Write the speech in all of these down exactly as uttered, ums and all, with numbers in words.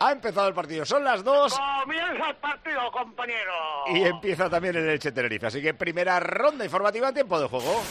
Ha empezado el partido, son las dos. Comienza el partido, compañero. Y empieza también el Elche Tenerife. Así que primera ronda informativa en tiempo de juego.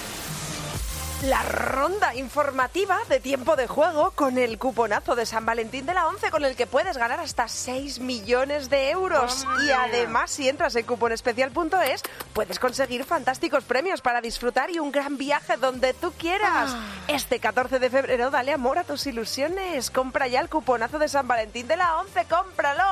La ronda informativa de tiempo de juego con el cuponazo de San Valentín de la once, con el que puedes ganar hasta seis millones de euros. Y además, si entras en cuponespecial punto es, puedes conseguir fantásticos premios para disfrutar y un gran viaje donde tú quieras. Este catorce de febrero, dale amor a tus ilusiones. Compra ya el cuponazo de San Valentín de la once. ¡Cómpralo!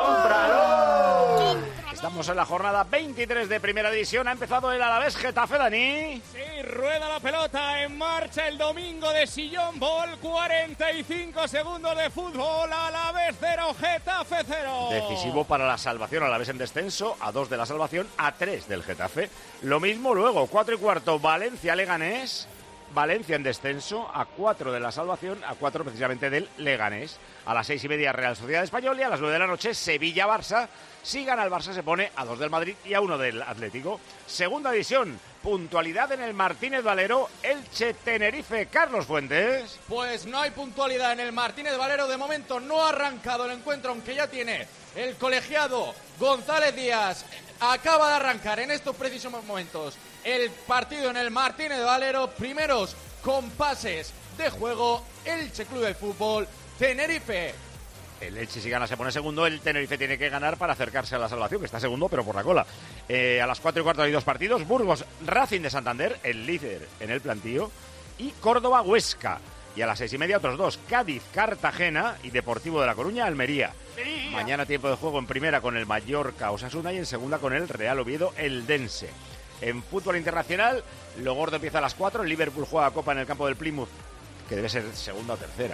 ¡Cómpralo! Estamos en la jornada veintitrés de Primera División. Ha empezado el Alavés Getafe, Dani. Sí, rueda la pelota, en marcha el domingo de Sillón Ball, cuarenta y cinco segundos de fútbol, Alavés cero, Getafe cero. Decisivo para la salvación, Alavés en descenso, a dos de la salvación, a tres del Getafe. Lo mismo luego, cuatro y cuarto, Valencia Leganés, Valencia en descenso, a cuatro de la salvación, a cuatro precisamente del Leganés. A las seis y media Real Sociedad Español y a las nueve de la noche Sevilla-Barça. Si gana el Barça se pone a dos del Madrid y a uno del Atlético. Segunda división, puntualidad en el Martínez Valero, Elche Tenerife, Carlos Fuentes. Pues no hay puntualidad en el Martínez Valero, de momento no ha arrancado el encuentro, aunque ya tiene el colegiado González Díaz. Acaba de arrancar en estos precisos momentos el partido en el Martínez Valero, primeros compases de juego, Elche Club de Fútbol, Tenerife. El Elche si gana se pone segundo, el Tenerife tiene que ganar para acercarse a la salvación, que está segundo pero por la cola. Eh, a las cuatro y cuarto hay dos partidos, Burgos Racing de Santander, el líder en el plantío, y Córdoba Huesca. Y a las seis y media otros dos, Cádiz Cartagena y Deportivo de La Coruña Almería. Mañana tiempo de juego en primera con el Mallorca Osasuna y en segunda con el Real Oviedo Eldense. En fútbol internacional, lo gordo empieza a las cuatro, el Liverpool juega Copa en el campo del Plymouth, que debe ser segunda o tercera.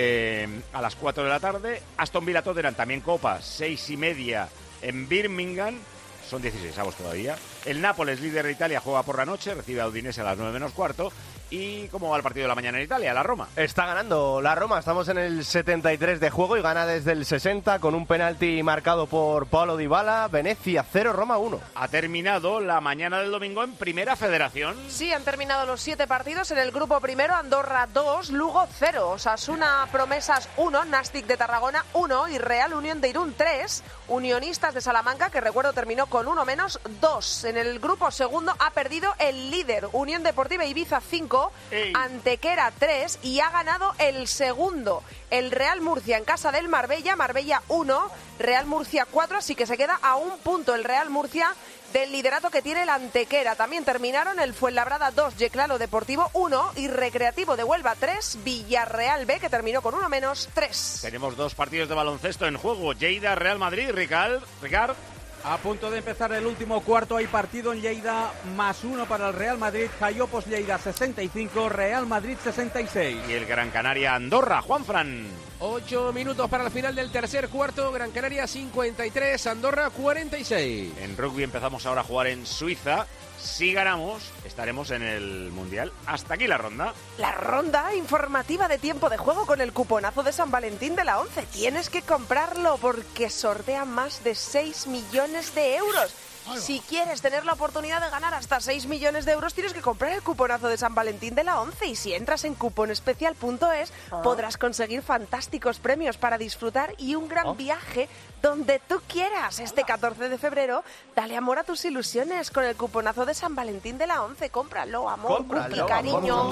Eh, a las cuatro de la tarde, Aston Villa Tottenham, también Copa, seis y media en Birmingham, son dieciséis avos todavía. El Nápoles, líder de Italia, juega por la noche, recibe a Udinese a las nueve menos cuarto. ¿Y cómo va el partido de la mañana en Italia? La Roma. Está ganando la Roma, estamos en el setenta y tres de juego y gana desde el sesenta con un penalti marcado por Paulo Dybala. Venecia cero, Roma uno. Ha terminado la mañana del domingo en Primera Federación. Sí, han terminado los siete partidos en el grupo primero, Andorra dos, Lugo cero, Osasuna Promesas uno, Nastic de Tarragona uno y Real Unión de Irún tres, Unionistas de Salamanca, que recuerdo terminó con uno menos, dos. En el grupo segundo ha perdido el líder, Unión Deportiva Ibiza cinco, Ey. Antequera tres y ha ganado el segundo, el Real Murcia en casa del Marbella, Marbella uno, Real Murcia cuatro, así que se queda a un punto el Real Murcia del liderato que tiene el Antequera. También terminaron el Fuenlabrada dos, Yeclano Deportivo uno y Recreativo de Huelva tres, Villarreal B, que terminó con uno menos, tres. Tenemos dos partidos de baloncesto en juego, Lleida Real Madrid, Ricard, Ricard. A punto de empezar el último cuarto, hay partido en Lleida, más uno para el Real Madrid, Jaiopos Lleida sesenta y cinco, Real Madrid sesenta y seis. Y el Gran Canaria Andorra, Juanfran. Ocho minutos para el final del tercer cuarto, Gran Canaria cincuenta y tres, Andorra cuarenta y seis. En rugby empezamos ahora a jugar en Suiza. Si ganamos, estaremos en el Mundial. Hasta aquí la ronda. La ronda informativa de tiempo de juego con el cuponazo de San Valentín de la once. Tienes que comprarlo porque sortea más de seis millones de euros. Si quieres tener la oportunidad de ganar hasta seis millones de euros, tienes que comprar el cuponazo de San Valentín de la once. Y si entras en cuponespecial punto es, podrás conseguir fantásticos premios para disfrutar y un gran viaje donde tú quieras. Este catorce de febrero, dale amor a tus ilusiones con el cuponazo de San Valentín de la once. Cómpralo, amor, Cómpralo, cupi, cariño.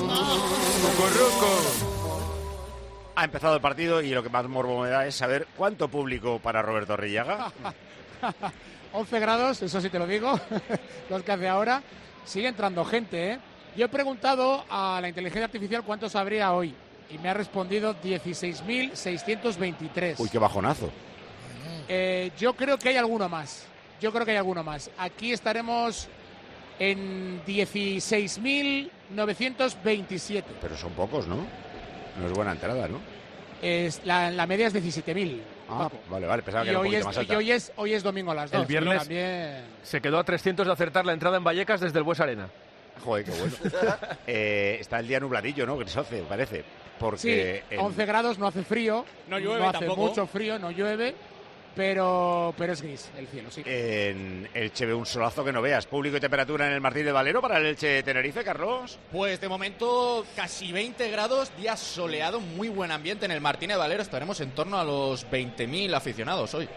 Ha empezado el partido y lo que más morbo me da es saber cuánto público para Roberto Arrillaga. once grados, eso sí te lo digo, los que hace ahora. Sigue entrando gente, ¿eh? Yo he preguntado a la inteligencia artificial cuántos habría hoy y me ha respondido dieciséis mil seiscientos veintitrés. Uy, qué bajonazo. Eh, yo creo que hay alguno más. Yo creo que hay alguno más. Aquí estaremos en dieciséis mil novecientos veintisiete. Pero son pocos, ¿no? No es buena entrada, ¿no? Es, la, la media es diecisiete mil. Ah, vale, vale, pensaba que y era un hoy poquito es, más alta. y hoy es, hoy es domingo a las dos. El viernes también... se quedó a trescientos de acertar la entrada en Vallecas desde el Bues Arena. Joder, qué bueno. eh, está el día nubladillo, ¿no? Grisoce, parece. Porque sí, once en... grados, no hace frío. No llueve no hace tampoco. mucho frío, no llueve. pero, pero es gris el cielo, sí. En Elche ve un solazo que no veas. Público y temperatura en el Martínez Valero para el Elche Tenerife, Carlos. Pues de momento casi veinte grados, día soleado, muy buen ambiente en el Martínez Valero. Estaremos en torno a los veinte mil aficionados hoy.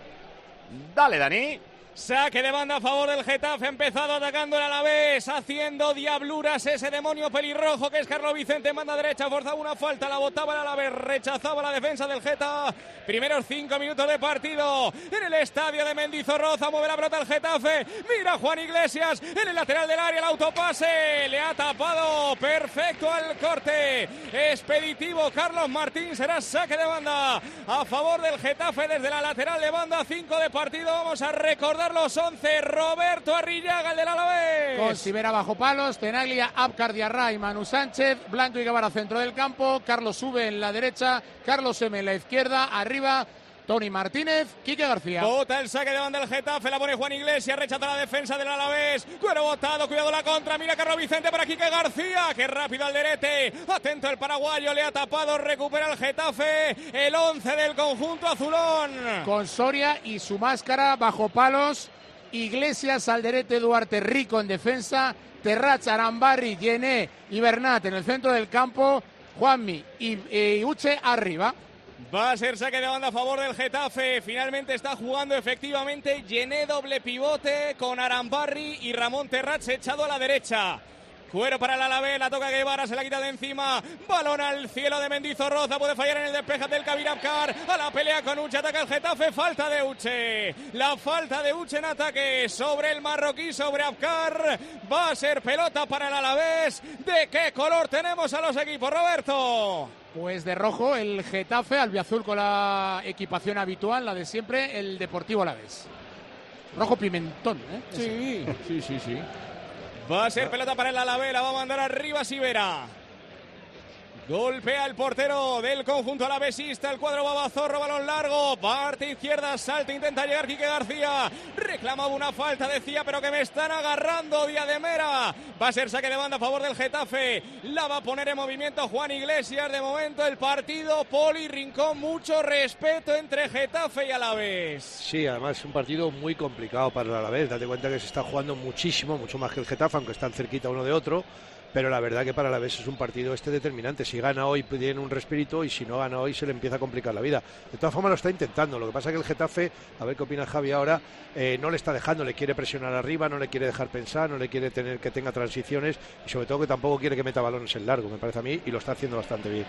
Dale, Dani. Saque de banda a favor del Getafe, empezado atacando el Alavés, haciendo diabluras ese demonio pelirrojo que es Carlos Vicente, manda derecha, forzaba una falta, la botaba el Alavés, rechazaba la defensa del Getafe. Primeros cinco minutos de partido en el estadio de Mendizorroza, mueve la pelota el Getafe, mira Juan Iglesias en el lateral del área, el autopase, le ha tapado, perfecto al corte, expeditivo Carlos Martín, será saque de banda a favor del Getafe desde la lateral de banda, cinco de partido, vamos a recordar los once, Roberto Arrillaga, el del Alavés. Con Sivera bajo palos, Tenaglia, Abkar, Diarra y Manu Sánchez, Blanco y Guevara centro del campo, Carlos Sube en la derecha, Carlos M en la izquierda, arriba Tony Martínez, Quique García. Bota el saque de banda del Getafe, la pone Juan Iglesias, rechaza la defensa del Alavés, cuero botado, cuidado la contra, mira Carlos Vicente para Quique García, que rápido Alderete, atento el paraguayo, le ha tapado, recupera el Getafe, el once del conjunto azulón. Con Soria y su máscara bajo palos, Iglesias, Alderete, Duarte, Rico en defensa, Terrach, Arambarri, Yené y Bernat en el centro del campo, Juanmi y, y Uche arriba. Va a ser saque de banda a favor del Getafe. Finalmente está jugando efectivamente Yené, doble pivote con Arambarri y Ramón Terrach echado a la derecha. Cuero para el Alavés, la toca Guevara, se la quita de encima. Balón al cielo de Mendizorroza, puede fallar en el despeje del Kabir Abkar. A la pelea con Uche, ataca el Getafe, falta de Uche. La falta de Uche en ataque sobre el marroquí, sobre Abkar. Va a ser pelota para el Alavés. ¿De qué color tenemos a los equipos, Roberto? Pues de rojo el Getafe, albiazul con la equipación habitual, la de siempre, el Deportivo Alavés. Rojo pimentón, ¿eh? Sí, sí, sí, sí. Va a ser pelota para el Alavés, la va a mandar arriba Sivera. Golpea el portero del conjunto alavesista, el cuadro Babazorro, balón largo, parte izquierda, salta, intenta llegar Quique García, reclamaba una falta, decía, pero que me están agarrando, Diademera. Va a ser saque de banda a favor del Getafe, la va a poner en movimiento Juan Iglesias. De momento el partido, Poli Rincón, mucho respeto entre Getafe y Alavés. Sí, además es un partido muy complicado para el Alavés, date cuenta que se está jugando muchísimo, mucho más que el Getafe, aunque están cerquita uno de otro. Pero la verdad que para el Alavés es un partido este determinante. Si gana hoy tiene un respirito y si no gana hoy se le empieza a complicar la vida. De todas formas lo está intentando. Lo que pasa es que el Getafe, a ver qué opina Javi ahora, eh, no le está dejando, le quiere presionar arriba, no le quiere dejar pensar, no le quiere tener que tenga transiciones y sobre todo que tampoco quiere que meta balones en largo, me parece a mí, y lo está haciendo bastante bien.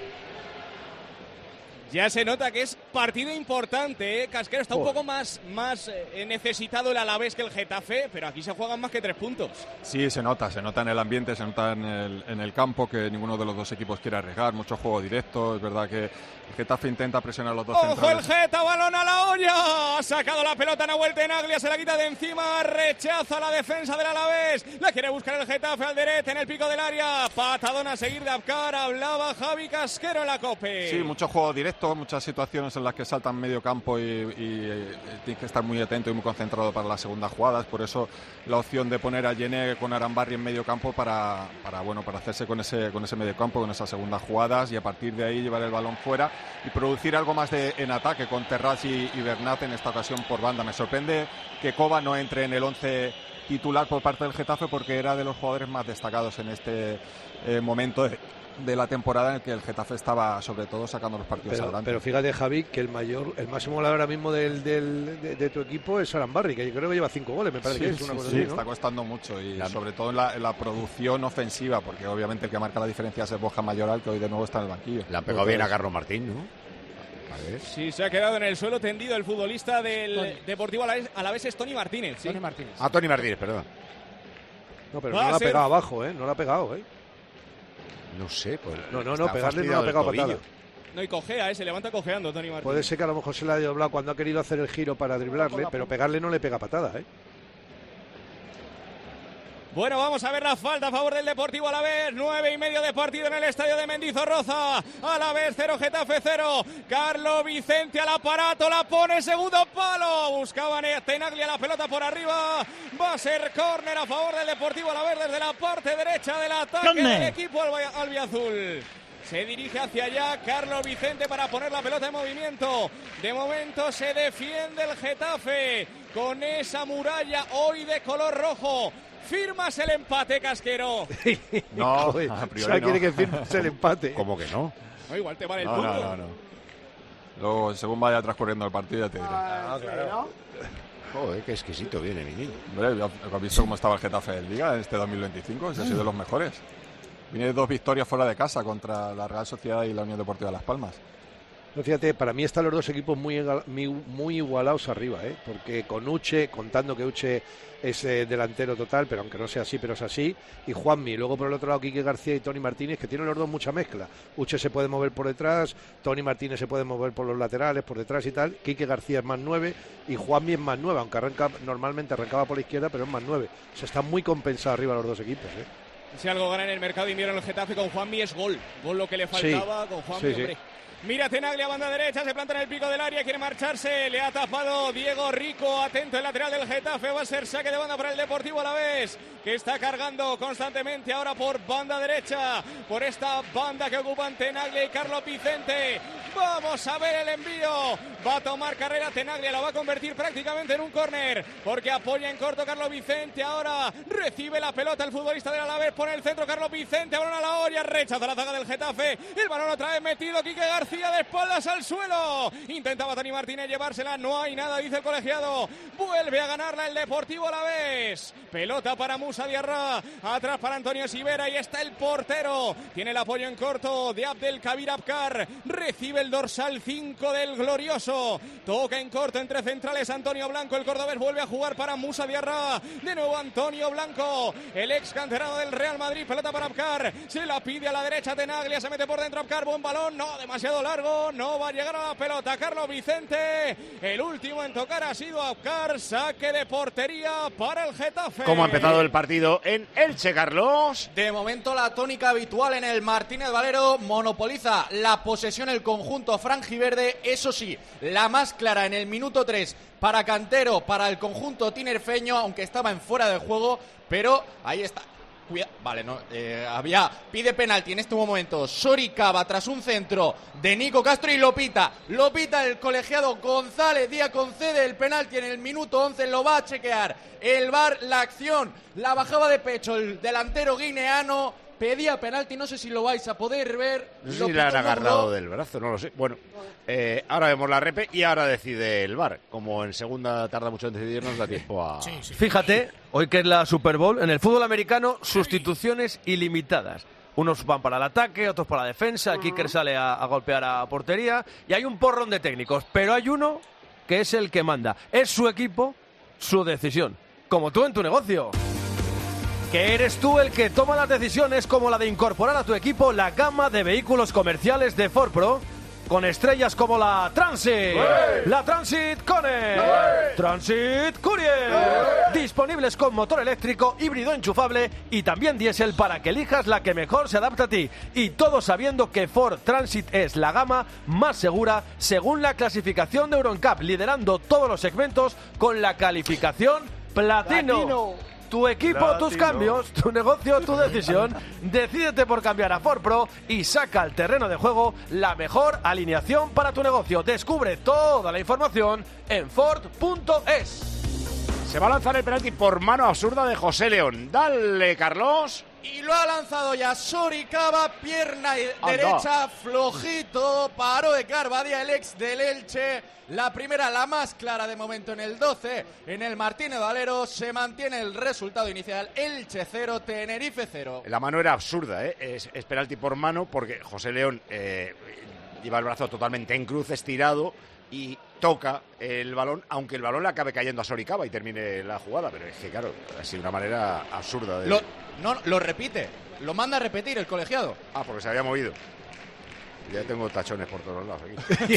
Ya se nota que es partido importante, ¿eh? Casquero está un poco más, más eh, necesitado el Alavés que el Getafe, pero aquí se juegan más que tres puntos. Sí, se nota, se nota en el ambiente, se nota en el, en el campo que ninguno de los dos equipos quiere arriesgar, mucho juego directo, es verdad que el Getafe intenta presionar a los dos ¡Ojo centrales. el Geta, balón a la olla! Ha sacado la pelota Nahuel Tenaglia, se la quita de encima, rechaza la defensa del Alavés, la quiere buscar el Getafe al derecha en el pico del área, patadón a seguir de Abkar, hablaba Javi Casquero en la COPE. Sí, mucho juego directo, muchas situaciones en las que saltan medio campo y, y, y tiene que estar muy atento y muy concentrado para las segundas jugadas, por eso la opción de poner a Yené con Arambarri en medio campo para, para, bueno, para hacerse con ese, con ese medio campo, con esas segundas jugadas y a partir de ahí llevar el balón fuera y producir algo más de, en ataque con Terrach y, y Bernat en esta ocasión por banda. Me sorprende que Kova no entre en el once titular por parte del Getafe porque era de los jugadores más destacados en este eh, momento de, de la temporada en el que el Getafe estaba sobre todo sacando los partidos pero, adelante. Pero fíjate, Javi, que el mayor, el máximo goleador ahora mismo del, del, de, de tu equipo es Arambarri, que yo creo que lleva cinco goles, me parece sí, que es una sí, cosa sí, así, ¿no? Está costando mucho y la... sobre todo en la, en la producción ofensiva, porque obviamente el que marca la diferencia es el Borja Mayoral, que hoy de nuevo está en el banquillo. Le ha pegado bien a Carlos Martín, ¿no? Sí, se ha quedado en el suelo tendido el futbolista del Tony. Deportivo Alavés, Alavés es Tony Martínez. ¿sí? Tony Martínez. Ah, Tony Martínez, perdón. No, pero Va no la ha ser... pegado abajo, ¿eh? No la ha pegado, ¿eh? No sé, pues. No, no, no, pegarle no la ha pegado patada. No, y cojea, ¿eh? Se levanta cojeando Tony Martínez. Puede ser que a lo mejor se la ha doblado cuando ha querido hacer el giro para driblarle, pero pegarle no le pega patada, ¿eh? Bueno, vamos a ver la falta a favor del Deportivo Alavés. Nueve y medio de partido en el estadio de Mendizorroza. Alavés cero, Getafe cero. Carlos Vicente al aparato, la pone segundo palo. Buscaban Tenaglia la pelota por arriba. Va a ser córner a favor del Deportivo Alavés desde la parte derecha del ataque del equipo albiazul. Se dirige hacia allá Carlos Vicente para poner la pelota en movimiento. De momento se defiende el Getafe con esa muralla hoy de color rojo. ¿Firmas el empate, Casquero? No, a priori o sea, no. quiere que firmes el empate. ¿Cómo que no? No, igual te vale el No, punto. no, no, no. Luego, según vaya transcurriendo el partido, ya te diré. Ah, claro. Joder, qué exquisito viene, mi niño. Hombre, ¿has visto cómo estaba el Getafe de Liga en este dos mil veinticinco? Ese ha sido de los mejores. Viene de dos victorias fuera de casa contra la Real Sociedad y la Unión Deportiva Las Palmas. No, fíjate, para mí están los dos equipos muy, muy, muy igualados arriba, ¿eh? Porque con Uche, contando que Uche es eh, delantero total, pero aunque no sea así, pero es así, y Juanmi, luego por el otro lado Quique García y Toni Martínez, que tienen los dos mucha mezcla. Uche se puede mover por detrás, Toni Martínez se puede mover por los laterales, por detrás y tal, Quique García es más nueve y Juanmi es más nueve, aunque arranca, normalmente arrancaba por la izquierda, pero es más nueve. O sea, están muy compensados arriba los dos equipos, ¿eh? Si algo gana en el mercado de invierno el Getafe con Juanmi es gol. Gol lo que le faltaba sí, con Juanmi, sí, sí. hombre. Mira Tenaglia, banda derecha, se planta en el pico del área, quiere marcharse, le ha tapado Diego Rico, atento el lateral del Getafe, va a ser saque de banda para el Deportivo Alavés, que está cargando constantemente ahora por banda derecha, por esta banda que ocupan Tenaglia y Carlos Vicente. Vamos a ver el envío, va a tomar carrera Tenaglia, la va a convertir prácticamente en un córner, porque apoya en corto Carlos Vicente, ahora recibe la pelota el futbolista del Alavés, pone el centro Carlos Vicente, balón a la orilla, rechaza la zaga del Getafe, el balón otra vez metido, Quique García de espaldas al suelo, intentaba Toni Martínez llevársela, no hay nada, dice el colegiado, vuelve a ganarla el Deportivo Alavés, pelota para Musa Diarra, atrás para Antonio Sivera y está el portero, tiene el apoyo en corto de Abdelkabir Abkar, recibe el dorsal cinco del glorioso, toca en corto entre centrales Antonio Blanco, el cordobés vuelve a jugar para Musa Diarra, de nuevo Antonio Blanco, el ex canterano del Real Madrid, pelota para Abkar, se la pide a la derecha Tenaglia, se mete por dentro Abkar, buen balón, no, demasiado largo, no va a llegar a la pelota Carlos Vicente, el último en tocar ha sido Abkar, saque de portería para el Getafe. ¿Cómo ha empezado el partido en Elche, Carlos? De momento la tónica habitual en el Martínez Valero, monopoliza la posesión el conjunto franjiverde, eso sí, la más clara en el minuto tres para Cantero, para el conjunto tinerfeño, aunque estaba en fuera de juego, pero ahí está. Cuida- Vale, no, eh, había, pide penalti en este momento Soricaba tras un centro de Nico Castro y lo pita, lo pita el colegiado González Díaz, concede el penalti en el minuto once, lo va a chequear el V A R, la acción, la bajaba de pecho el delantero guineano, pedía penalti, no sé si lo vais a poder ver. No sé lo si le han pitó agarrado Gordo. del brazo, no lo sé. Bueno, eh, ahora vemos la repe y ahora decide el V A R. Como en segunda tarda mucho en decidir, nos da tiempo a... Fíjate, hoy que es la Super Bowl, en el fútbol americano, sustituciones ilimitadas. Unos van para el ataque, otros para la defensa, el kicker sale a, a golpear a portería y hay un porrón de técnicos, pero hay uno que es el que manda. Es su equipo, su decisión. Como tú en tu negocio. Que eres tú el que toma las decisiones como la de incorporar a tu equipo la gama de vehículos comerciales de Ford Pro con estrellas como la Transit, ¡Hey! la Transit Connect, ¡Hey! Transit Courier, ¡Hey! disponibles con motor eléctrico, híbrido enchufable y también diésel para que elijas la que mejor se adapta a ti. Y todo sabiendo que Ford Transit es la gama más segura según la clasificación de Euro N C A P, liderando todos los segmentos con la calificación Platino. Platino. Tu equipo, Platino. tus cambios, tu negocio, tu decisión. Decídete por cambiar a Ford Pro y saca al terreno de juego la mejor alineación para tu negocio. Descubre toda la información en Ford punto es. Se va a lanzar el penalti por mano absurda de José León. Dale, Carlos. Y lo ha lanzado ya Soricaba, pierna Anda. derecha, flojito, paró de Carvadía, el ex del Elche. La primera, la más clara de momento en el doce, en el Martínez Valero, se mantiene el resultado inicial, Elche cero, Tenerife cero. La mano era absurda, ¿eh? Es, es penalti por mano porque José León eh, lleva el brazo totalmente en cruz, estirado y toca el balón, aunque el balón le acabe cayendo a Soricaba y termine la jugada. Pero es que, claro, ha sido una manera absurda de... Lo, no, lo repite, lo manda a repetir el colegiado. Ah, porque se había movido. Ya tengo tachones por todos lados aquí.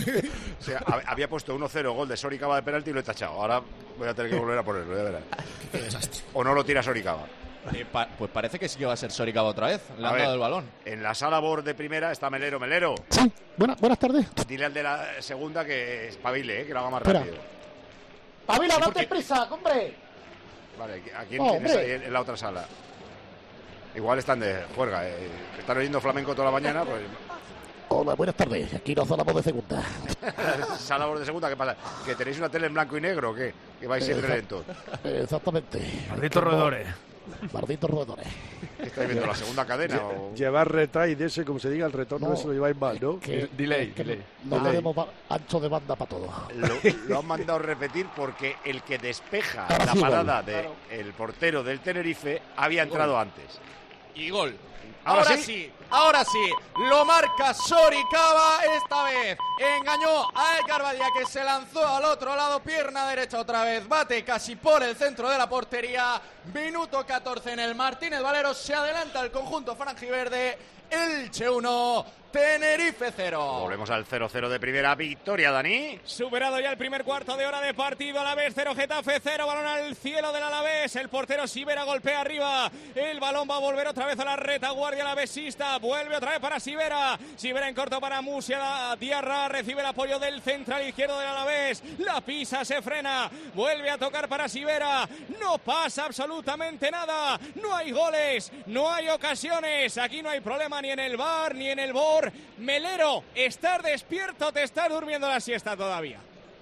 O sea, hab- había puesto uno cero gol de Soricaba de penalti y lo he tachado. Ahora voy a tener que volver a ponerlo, ya verás. Qué desastre. O no lo tira Soricaba. Eh, pa- pues parece que sí que va a ser Soricaba otra vez. Le A han ver, dado el balón. En la sala BOR de primera está Melero. Melero, Sí, buena- buenas tardes. dile al de la segunda que espabile, ¿eh? Que lo haga más Espera. rápido. Pabila, Sí, date porque- prisa, hombre. Vale, ¿a quién Oh, tienes hombre. ahí en, en la otra sala? Igual están de juerga, eh. Están oyendo flamenco toda la mañana, pues... Hola, buenas tardes. Aquí nos hablamos de segunda. ¿Salamos de segunda? ¿Qué pasa? ¿Que tenéis una tele en blanco y negro o qué? Que vais siempre lentos. Exactamente. Malditos roedores. Malditos roedores. ¿Qué estáis viendo? ¿La segunda cadena? O... Llevar retry de ese, como se diga, el retorno, No, eso lo lleváis mal, ¿no? Que, delay, que delay. No delay. tenemos ancho de banda para todo. Lo, lo han mandado repetir porque el que despeja Ahora la sí, parada gol. del de portero del Tenerife había entrado Gol. antes. Y gol. ¿Ahora Ahora, sí? sí? ahora sí, lo marca Soricaba esta vez. Engañó a Edgar Badía, que se lanzó al otro lado, pierna derecha otra vez, bate casi por el centro de la portería. Minuto catorce en el Martínez Valero, se adelanta el conjunto franjiverde. Elche uno, Tenerife cero. Volvemos al cero cero de primera victoria, Dani. Superado ya el primer cuarto de hora de partido. Alavés cero, Getafe cero. Balón al cielo del Alavés. El portero Sivera golpea arriba. El balón va a volver otra vez a la retaguardia alavesista. Vuelve otra vez para Sivera. Sivera en corto para Musia. Diarra recibe el apoyo del central izquierdo del Alavés. La pisa, se frena. Vuelve a tocar para Sivera. No pasa absolutamente nada. No hay goles. No hay ocasiones. Aquí no hay problema ni en el V A R ni en el B O R. Melero, ¿estás despierto o te estás durmiendo la siesta todavía?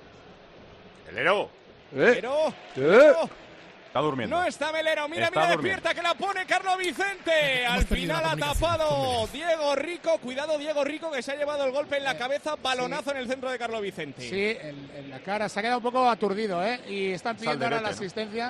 Melero. ¿Eh? Melero. ¿Eh? Melero. Está durmiendo. No está Melero, mira, Está mira, durmiendo. despierta, que la pone Carlos Vicente. Al final ha tapado Diego Rico. Cuidado, Diego Rico, que se ha llevado el golpe en la cabeza. Balonazo en el centro de Carlos Vicente. Sí, en, en la cara. Se ha quedado un poco aturdido, ¿eh? Y están pidiendo ahora la Salderete, ¿no? asistencia.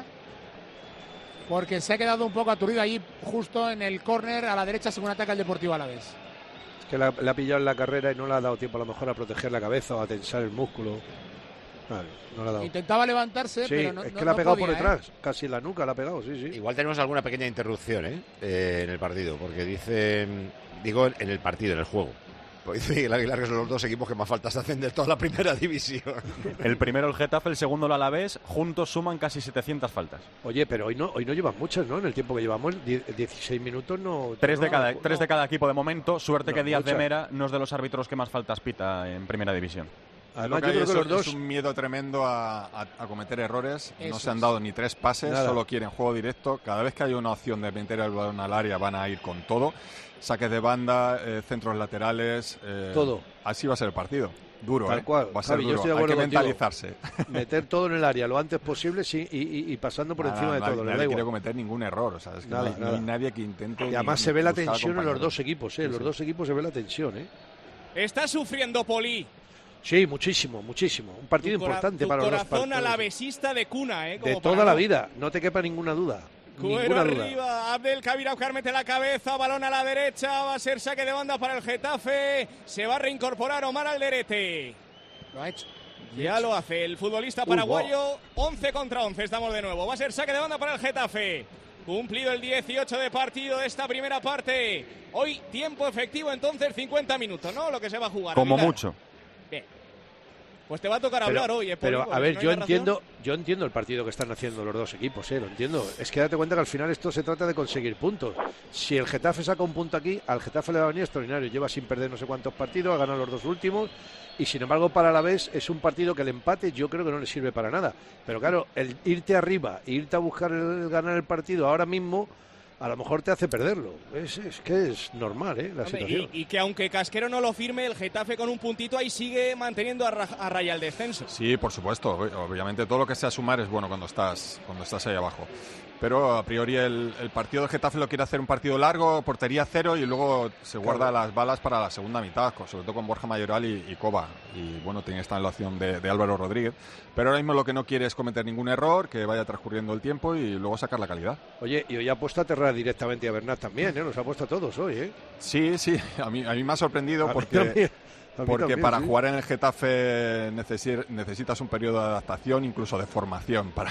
Porque se ha quedado un poco aturdido ahí, justo en el córner a la derecha, según ataca el Deportivo Alavés. Es que la, la ha pillado en la carrera y no le ha dado tiempo a lo mejor a proteger la cabeza o a tensar el músculo. Vale, no le ha dado. Intentaba levantarse, Sí, pero no es que no- la ha no pegado podía, por ¿eh? detrás, casi en la nuca la ha pegado, sí, sí. Igual tenemos alguna pequeña interrupción ¿eh? Eh, en el partido, porque dice, digo en el partido, en el juego. Pues dice el Aguilar que son los dos equipos que más faltas hacen de toda la primera división. El primero el Getafe, el segundo el Alavés, juntos suman casi setecientas faltas. Oye, pero hoy no hoy no llevan muchas, ¿no? En el tiempo que llevamos, die- dieciséis minutos no... Tres de no, cada, no. tres de cada equipo de momento. Suerte No, que Díaz de muchas. Mera no es de los árbitros que más faltas pita en primera división. Además, Lo que yo hay creo que es, los dos... es un miedo tremendo a, a- a cometer errores. Eso no se han es. dado ni tres pases, Nada. solo quieren juego directo. Cada vez que hay una opción de meter el balón al área van a ir con todo. Saques de banda, eh, centros laterales. eh, Todo. Así va a ser el partido. Duro, Tal ¿eh? cual. Va a ser Javi, yo duro. estoy de Hay que acuerdo contigo. mentalizarse. Meter todo en el área lo antes posible sí, y, y- y pasando por Nada, encima de nadie, todo, le nadie da quiere igual. cometer ningún error. O sea, es que Nada, no, hay, no hay nada. nadie que intente. Y ni- además ni se ve la buscar tensión en los compañeros. dos equipos, ¿eh? En Sí, los sí. dos equipos se ve la tensión, ¿eh? Está sufriendo Poli. Sí, muchísimo, muchísimo. Un partido Tu cora- importante tu para los dos corazón partidos. alavesista de cuna, ¿eh? Como De para toda la no- vida, no te quepa ninguna duda. Cuero Ninguna duda. arriba, Abdel Kabir Aukar mete la cabeza, balón a la derecha, va a ser saque de banda para el Getafe, se va a reincorporar Omar Alderete. Lo ha hecho. Ya lo hace el futbolista Uy, paraguayo, once contra once, estamos de nuevo, va a ser saque de banda para el Getafe. Cumplido el dieciocho de partido de esta primera parte. Hoy tiempo efectivo, entonces cincuenta minutos, ¿no? Lo que se va a jugar. Como Aguilar. mucho. Bien. Pues te va a tocar Pero, hablar hoy, ¿eh, Poli? pero Porque a ver, si no yo hay narración- entiendo, yo entiendo el partido que están haciendo los dos equipos, ¿eh? Lo entiendo. Es que date cuenta que al final esto se trata de conseguir puntos. Si el Getafe saca un punto aquí, al Getafe le va a venir extraordinario. Lleva sin perder no sé cuántos partidos, ha ganado los dos últimos. Y sin embargo, para la vez es un partido que el empate yo creo que no le sirve para nada. Pero claro, el irte arriba e irte a buscar el, ganar el partido ahora mismo, a lo mejor te hace perderlo. Es, es que es normal, ¿eh? La Hombre, situación. y, y que aunque Casquero no lo firme, el Getafe con un puntito ahí sigue manteniendo a, ra- a raya el descenso. Sí, por supuesto. Ob- Obviamente todo lo que sea sumar es bueno cuando estás, cuando estás ahí abajo. Pero a priori el, el partido de Getafe lo quiere hacer un partido largo, portería cero y luego se guarda las balas para la segunda mitad, con- sobre todo con Borja Mayoral y, y Coba. Y bueno, tiene esta la opción de, de Álvaro Rodríguez. Pero ahora mismo lo que no quiere es cometer ningún error, que vaya transcurriendo el tiempo y luego sacar la calidad. Oye, y hoy ha puesto a Terra directamente y a Bernat también, ¿eh? Nos ha puesto a todos hoy, ¿eh? Sí, sí, a mí, a mí me ha sorprendido A mí porque... también. A mí Porque también, para sí. jugar en el Getafe necesi- necesitas un periodo de adaptación, incluso de formación, para,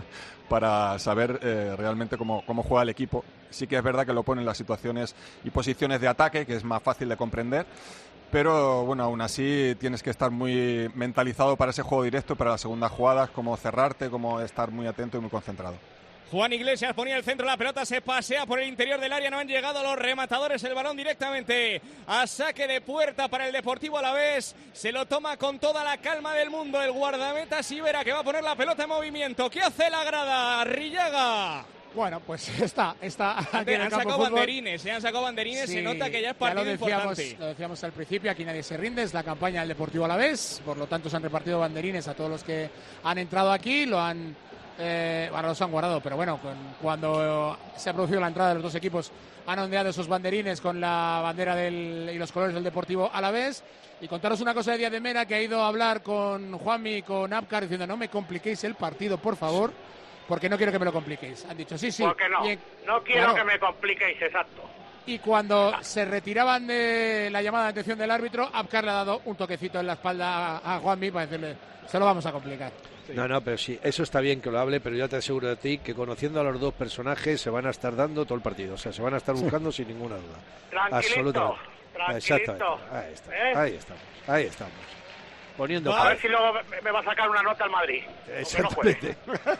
para saber eh, realmente cómo, cómo juega el equipo. Sí que es verdad que lo pone en las situaciones y posiciones de ataque, que es más fácil de comprender. Pero bueno, aún así tienes que estar muy mentalizado para ese juego directo, para las segundas jugadas, cómo cerrarte, cómo estar muy atento y muy concentrado. Juan Iglesias ponía el centro, la pelota se pasea por el interior del área, no han llegado los rematadores, el balón directamente a saque de puerta para el Deportivo Alavés, se lo toma con toda la calma del mundo el guardameta Sivera, que va a poner la pelota en movimiento. ¿Qué hace la grada? Arrillaga. Bueno, pues está, está aquí Antes, en el han campo sacado fútbol. banderines, se han sacado banderines, Sí, se nota que ya es ya partido lo decíamos, importante. lo decíamos al principio, aquí nadie se rinde, es la campaña del Deportivo Alavés, por lo tanto se han repartido banderines a todos los que han entrado aquí, lo han, eh, bueno, los han guardado, pero bueno, con, cuando se ha producido la entrada de los dos equipos han ondeado esos banderines con la bandera del, y los colores del Deportivo Alavés. Y contaros una cosa de Díaz de Mera, que ha ido a hablar con Juanmi y con Apcar diciendo no me compliquéis el partido, por favor, porque no quiero que me lo compliquéis. Han dicho sí, sí. Porque no, Bien, no quiero claro. que me compliquéis, exacto. Y cuando se retiraban de la llamada de atención del árbitro, Apcar le ha dado un toquecito en la espalda a, a Juanmi para decirle, se lo vamos a complicar. Sí. No, no, pero sí, eso está bien que lo hable, pero yo te aseguro a ti que conociendo a los dos personajes se van a estar dando todo el partido, o sea, se van a estar buscando sin ninguna duda. Tranquilito, Absolutamente. tranquilito. Exactamente. Ahí, está, ¿Eh? ahí estamos, ahí estamos. Poniendo A ver si luego me- me va a sacar una nota al Madrid. Exactamente.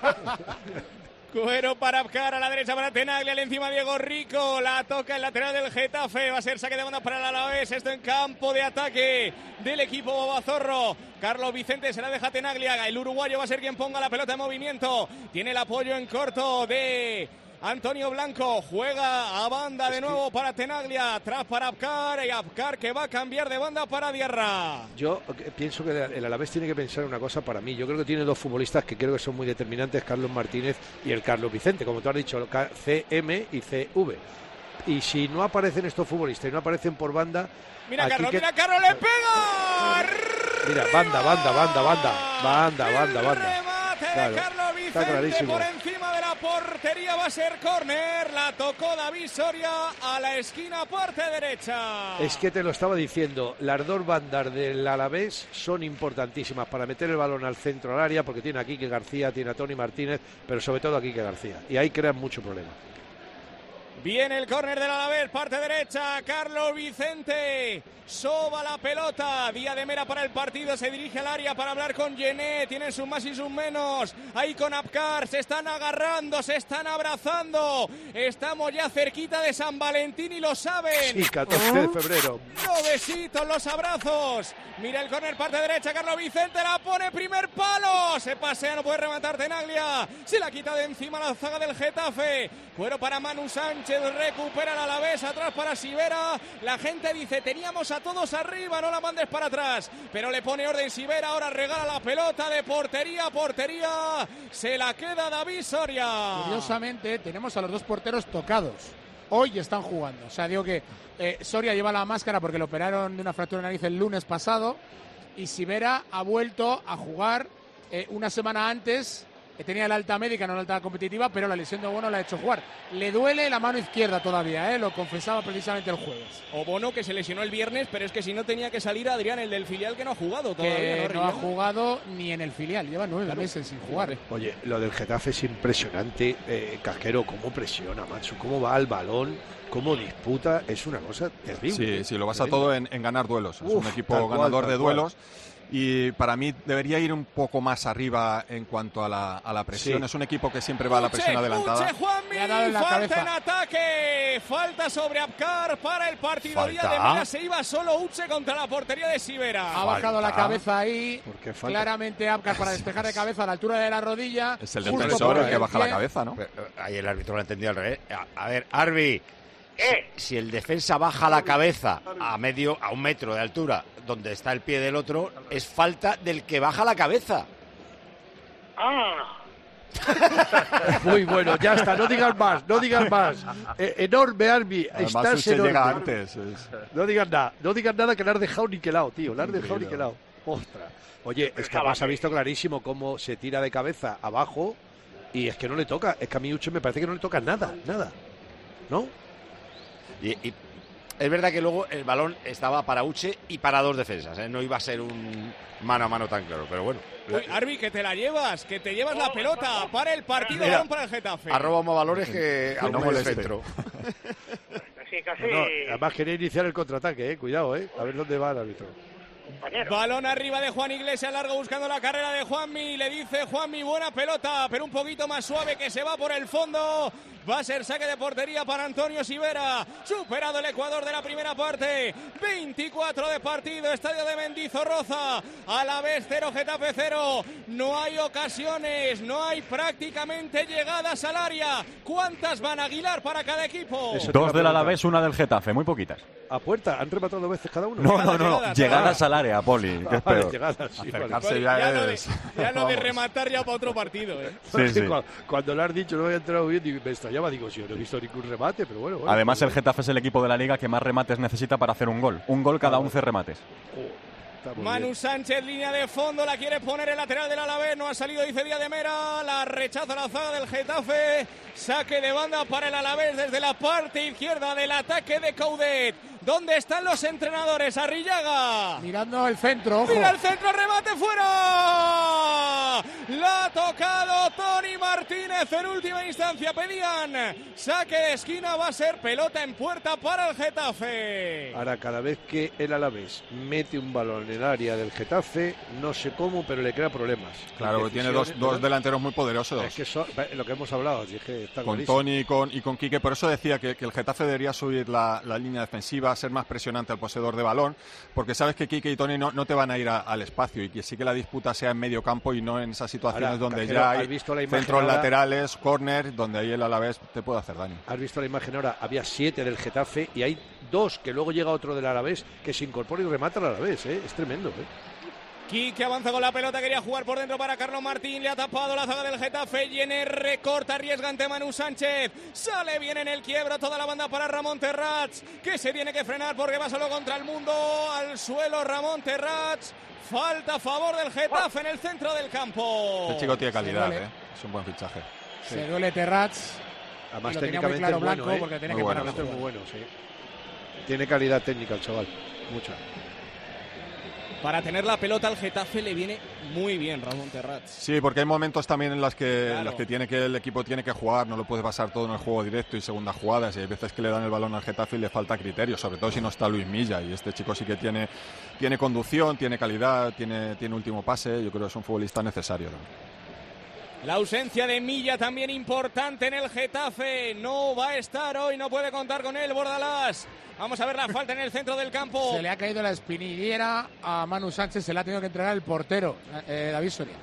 Cuero para Apcar, a la derecha para Tenaglia, le encima Diego Rico, la toca el lateral del Getafe, va a ser saque de banda para el Alavés, esto en campo de ataque del equipo Bobazorro. Carlos Vicente se la deja Tenaglia, el uruguayo va a ser quien ponga la pelota en movimiento, tiene el apoyo en corto de Antonio Blanco, juega a banda de nuevo para Tenaglia, atrás para Apcar, y Apcar que va a cambiar de banda para Diarra. Yo pienso que el Alavés tiene que pensar una cosa para mí. Yo creo que tiene dos futbolistas que creo que son muy determinantes, Carlos Martínez y el Carlos Vicente, como tú has dicho, C M y C V. Y si no aparecen estos futbolistas y no aparecen por banda... Mira aquí Carlos, que... mira Carlos, le pega. Mira, banda, banda, banda, banda, banda, banda, banda. Claro, Carlos está Vicente clarísimo. por encima de la portería, va a ser córner, la tocó David Soria a la esquina parte derecha. Es que te lo estaba diciendo, las dos bandas del Alavés son importantísimas para meter el balón al centro al área, porque tiene a Quique García, tiene a Tony Martínez, pero sobre todo a Quique García, y ahí crean mucho problema. Viene el córner del Alavés, parte derecha, Carlos Vicente, soba la pelota, Díaz de Mera para el partido, se dirige al área para hablar con Gené, tienen sus más y sus menos, ahí con Apcar, se están agarrando, se están abrazando, estamos ya cerquita de San Valentín y lo saben. Sí, catorce de febrero. Los besitos, los abrazos, mira el córner, parte derecha, Carlos Vicente, la pone, primer palo, se pasea, no puede rematar Tenaglia, se la quita de encima la zaga del Getafe, cuero para Manu Sánchez, recupera el Alavés, atrás para Sivera, la gente dice teníamos a todos arriba, no la mandes para atrás, pero le pone orden Sivera, ahora regala la pelota de portería a portería, se la queda David Soria. Curiosamente tenemos a los dos porteros tocados, hoy están jugando, o sea digo que eh, Soria lleva la máscara porque le operaron de una fractura de nariz el lunes pasado y Sivera ha vuelto a jugar eh, una semana antes. Tenía la alta médica, no la alta competitiva, pero la lesión de Bono la ha hecho jugar. Le duele la mano izquierda todavía, ¿eh? Lo confesaba precisamente el jueves. O Bono, que se lesionó el viernes, pero es que si no tenía que salir Adrián, el del filial, que no ha jugado todavía. Que no, no ha jugado ni en el filial, lleva nueve claro. meses sin jugar. Oye, lo del Getafe es impresionante, eh, Casquero, cómo presiona, macho, cómo va al balón, cómo disputa, es una cosa terrible. Sí, sí, lo basa todo en, en ganar duelos. Es Uf, un equipo tal cual, ganador tal de cual. duelos. Y para mí debería ir un poco más arriba en cuanto a la, a la presión. Sí. Es un equipo que siempre va a la presión adelantada. Uche, Juanmi, Le ha dado en la falta cabeza. en ataque, falta sobre Apcar para el partido. Falta. Díaz de Mera, se iba solo Uche contra la portería de Sivera. Ha bajado la cabeza ahí, ¿Por qué falta? claramente Apcar para despejar de cabeza a la altura de la rodilla. Es el justo defensor por el que baja la pie. cabeza, ¿no? Pero, eh, ahí el árbitro lo ha entendido al revés. A, a ver, Arbi, ¿Eh? si el defensa baja la cabeza a medio, a un metro de altura, donde está el pie del otro, es falta del que baja la cabeza. Ah, Muy bueno, ya está, no digas más, no digas más. Eh, enorme, Arbi, Además, estás Uche enorme. llega antes. es- No digas nada, no digas nada que le has dejado niquelado, tío, le has dejado Increíble. niquelado. Ostras. Oye, es que además se ha visto clarísimo cómo se tira de cabeza abajo y es que no le toca, es que a mí Uche me parece que no le toca nada, nada. ¿No? Y, y es verdad que luego el balón estaba para Uche y para dos defensas, ¿eh? No iba a ser un mano a mano tan claro, pero bueno. Uy, Arbi, que te la llevas, que te llevas la pelota para el partido, Mira, balón para el Getafe. Arroba más valores que no alguno del moleste. centro. casi, casi. No, no, además quería iniciar el contraataque, eh, cuidado, eh, a ver dónde va el árbitro. compañero. Balón arriba de Juan Iglesias, largo buscando la carrera de Juanmi. Le dice Juanmi, buena pelota, pero un poquito más suave que se va por el fondo. Va a ser saque de portería para Antonio Sivera. Superado el Ecuador de la primera parte. veinticuatro de partido, estadio de Mendizorroza. Alavés cero, Getafe cero. No hay ocasiones, no hay prácticamente llegadas al área. ¿Cuántas van a Aguilar para cada equipo? Dos del Alavés, una del Getafe, muy poquitas. ¿A puerta? ¿Han rematado dos veces cada uno? No, no, no, llegadas, llegadas al área, Poli, que es vale, peor. Llegadas, sí, Acercarse vale. ya, ya, lo es... de, ya lo de rematar ya para otro partido, ¿eh? Sí, sí. Cuando, cuando lo has dicho no había entrado bien, digo, me extrañaba, digo, si yo no he visto ningún remate, pero bueno. bueno Además, pero el Getafe es el equipo de la Liga que más remates necesita para hacer un gol. Un gol cada once remates. Oh, Manu bien. Sánchez, línea de fondo, la quiere poner el lateral del Alavés, no ha salido, dice Díaz de Mera, la rechaza la zaga del Getafe, saque de banda para el Alavés desde la parte izquierda del ataque de Coudet. ¿Dónde están los entrenadores? Arrillaga. Mirando el centro, ojo. Mira el centro, remate fuera. La ha tocado Tony Martínez en última instancia. Pedían saque de esquina, va a ser pelota en puerta para el Getafe. Ahora, cada vez que el Alavés mete un balón en el área del Getafe, no sé cómo, pero le crea problemas. Claro, tiene dos, dos delanteros muy poderosos. Es que eso, lo que hemos hablado, es que está con clarísimo. Tony y con, y con Quique. Por eso decía que, que el Getafe debería subir la, la línea defensiva, ser más presionante al poseedor de balón, porque sabes que Quique y Tony no, no te van a ir a, al espacio y que sí que la disputa sea en medio campo y no en esas situaciones Ahora, donde Cajero, ya ¿has hay visto la imagen centros ahora? laterales, córner, donde ahí el Alavés te puede hacer daño. Has visto la imagen ahora, había siete del Getafe y hay dos que luego llega otro del Alavés que se incorpora y remata al Alavés, ¿eh? Es tremendo, ¿eh? Quique avanza con la pelota, quería jugar por dentro para Carlos Martín, le ha tapado la zaga del Getafe, Jenner recorta, arriesga ante Manu Sánchez, sale bien en el quiebro toda la banda para Ramón Terrats, que se tiene que frenar porque va solo contra el mundo, al suelo Ramón Terrats, falta a favor del Getafe en el centro del campo. Este chico tiene calidad, ¿eh? Es un buen fichaje. Sí. Se duele Terrats. Además, lo tenía técnicamente muy claro es bueno, Blanco, ¿eh? porque tiene Muy que bueno, parar la es muy jugada. bueno, sí. Tiene calidad técnica el chaval, mucha. Para tener la pelota al Getafe le viene muy bien Ramón Terrats. Sí, porque hay momentos también en los que, Claro. en los que tiene que el equipo tiene que jugar, no lo puede basar todo en el juego directo y segundas jugadas, y hay veces que le dan el balón al Getafe y le falta criterio, sobre todo si no está Luis Milla, y este chico sí que tiene, tiene conducción, tiene calidad, tiene, tiene último pase, yo creo que es un futbolista necesario, ¿no? La ausencia de Milla también importante en el Getafe. No va a estar hoy, no puede contar con él Bordalás. Vamos a ver la falta en el centro del campo. Se le ha caído la espinillera a Manu Sánchez, se la ha tenido que entregar el portero, eh, David Soria.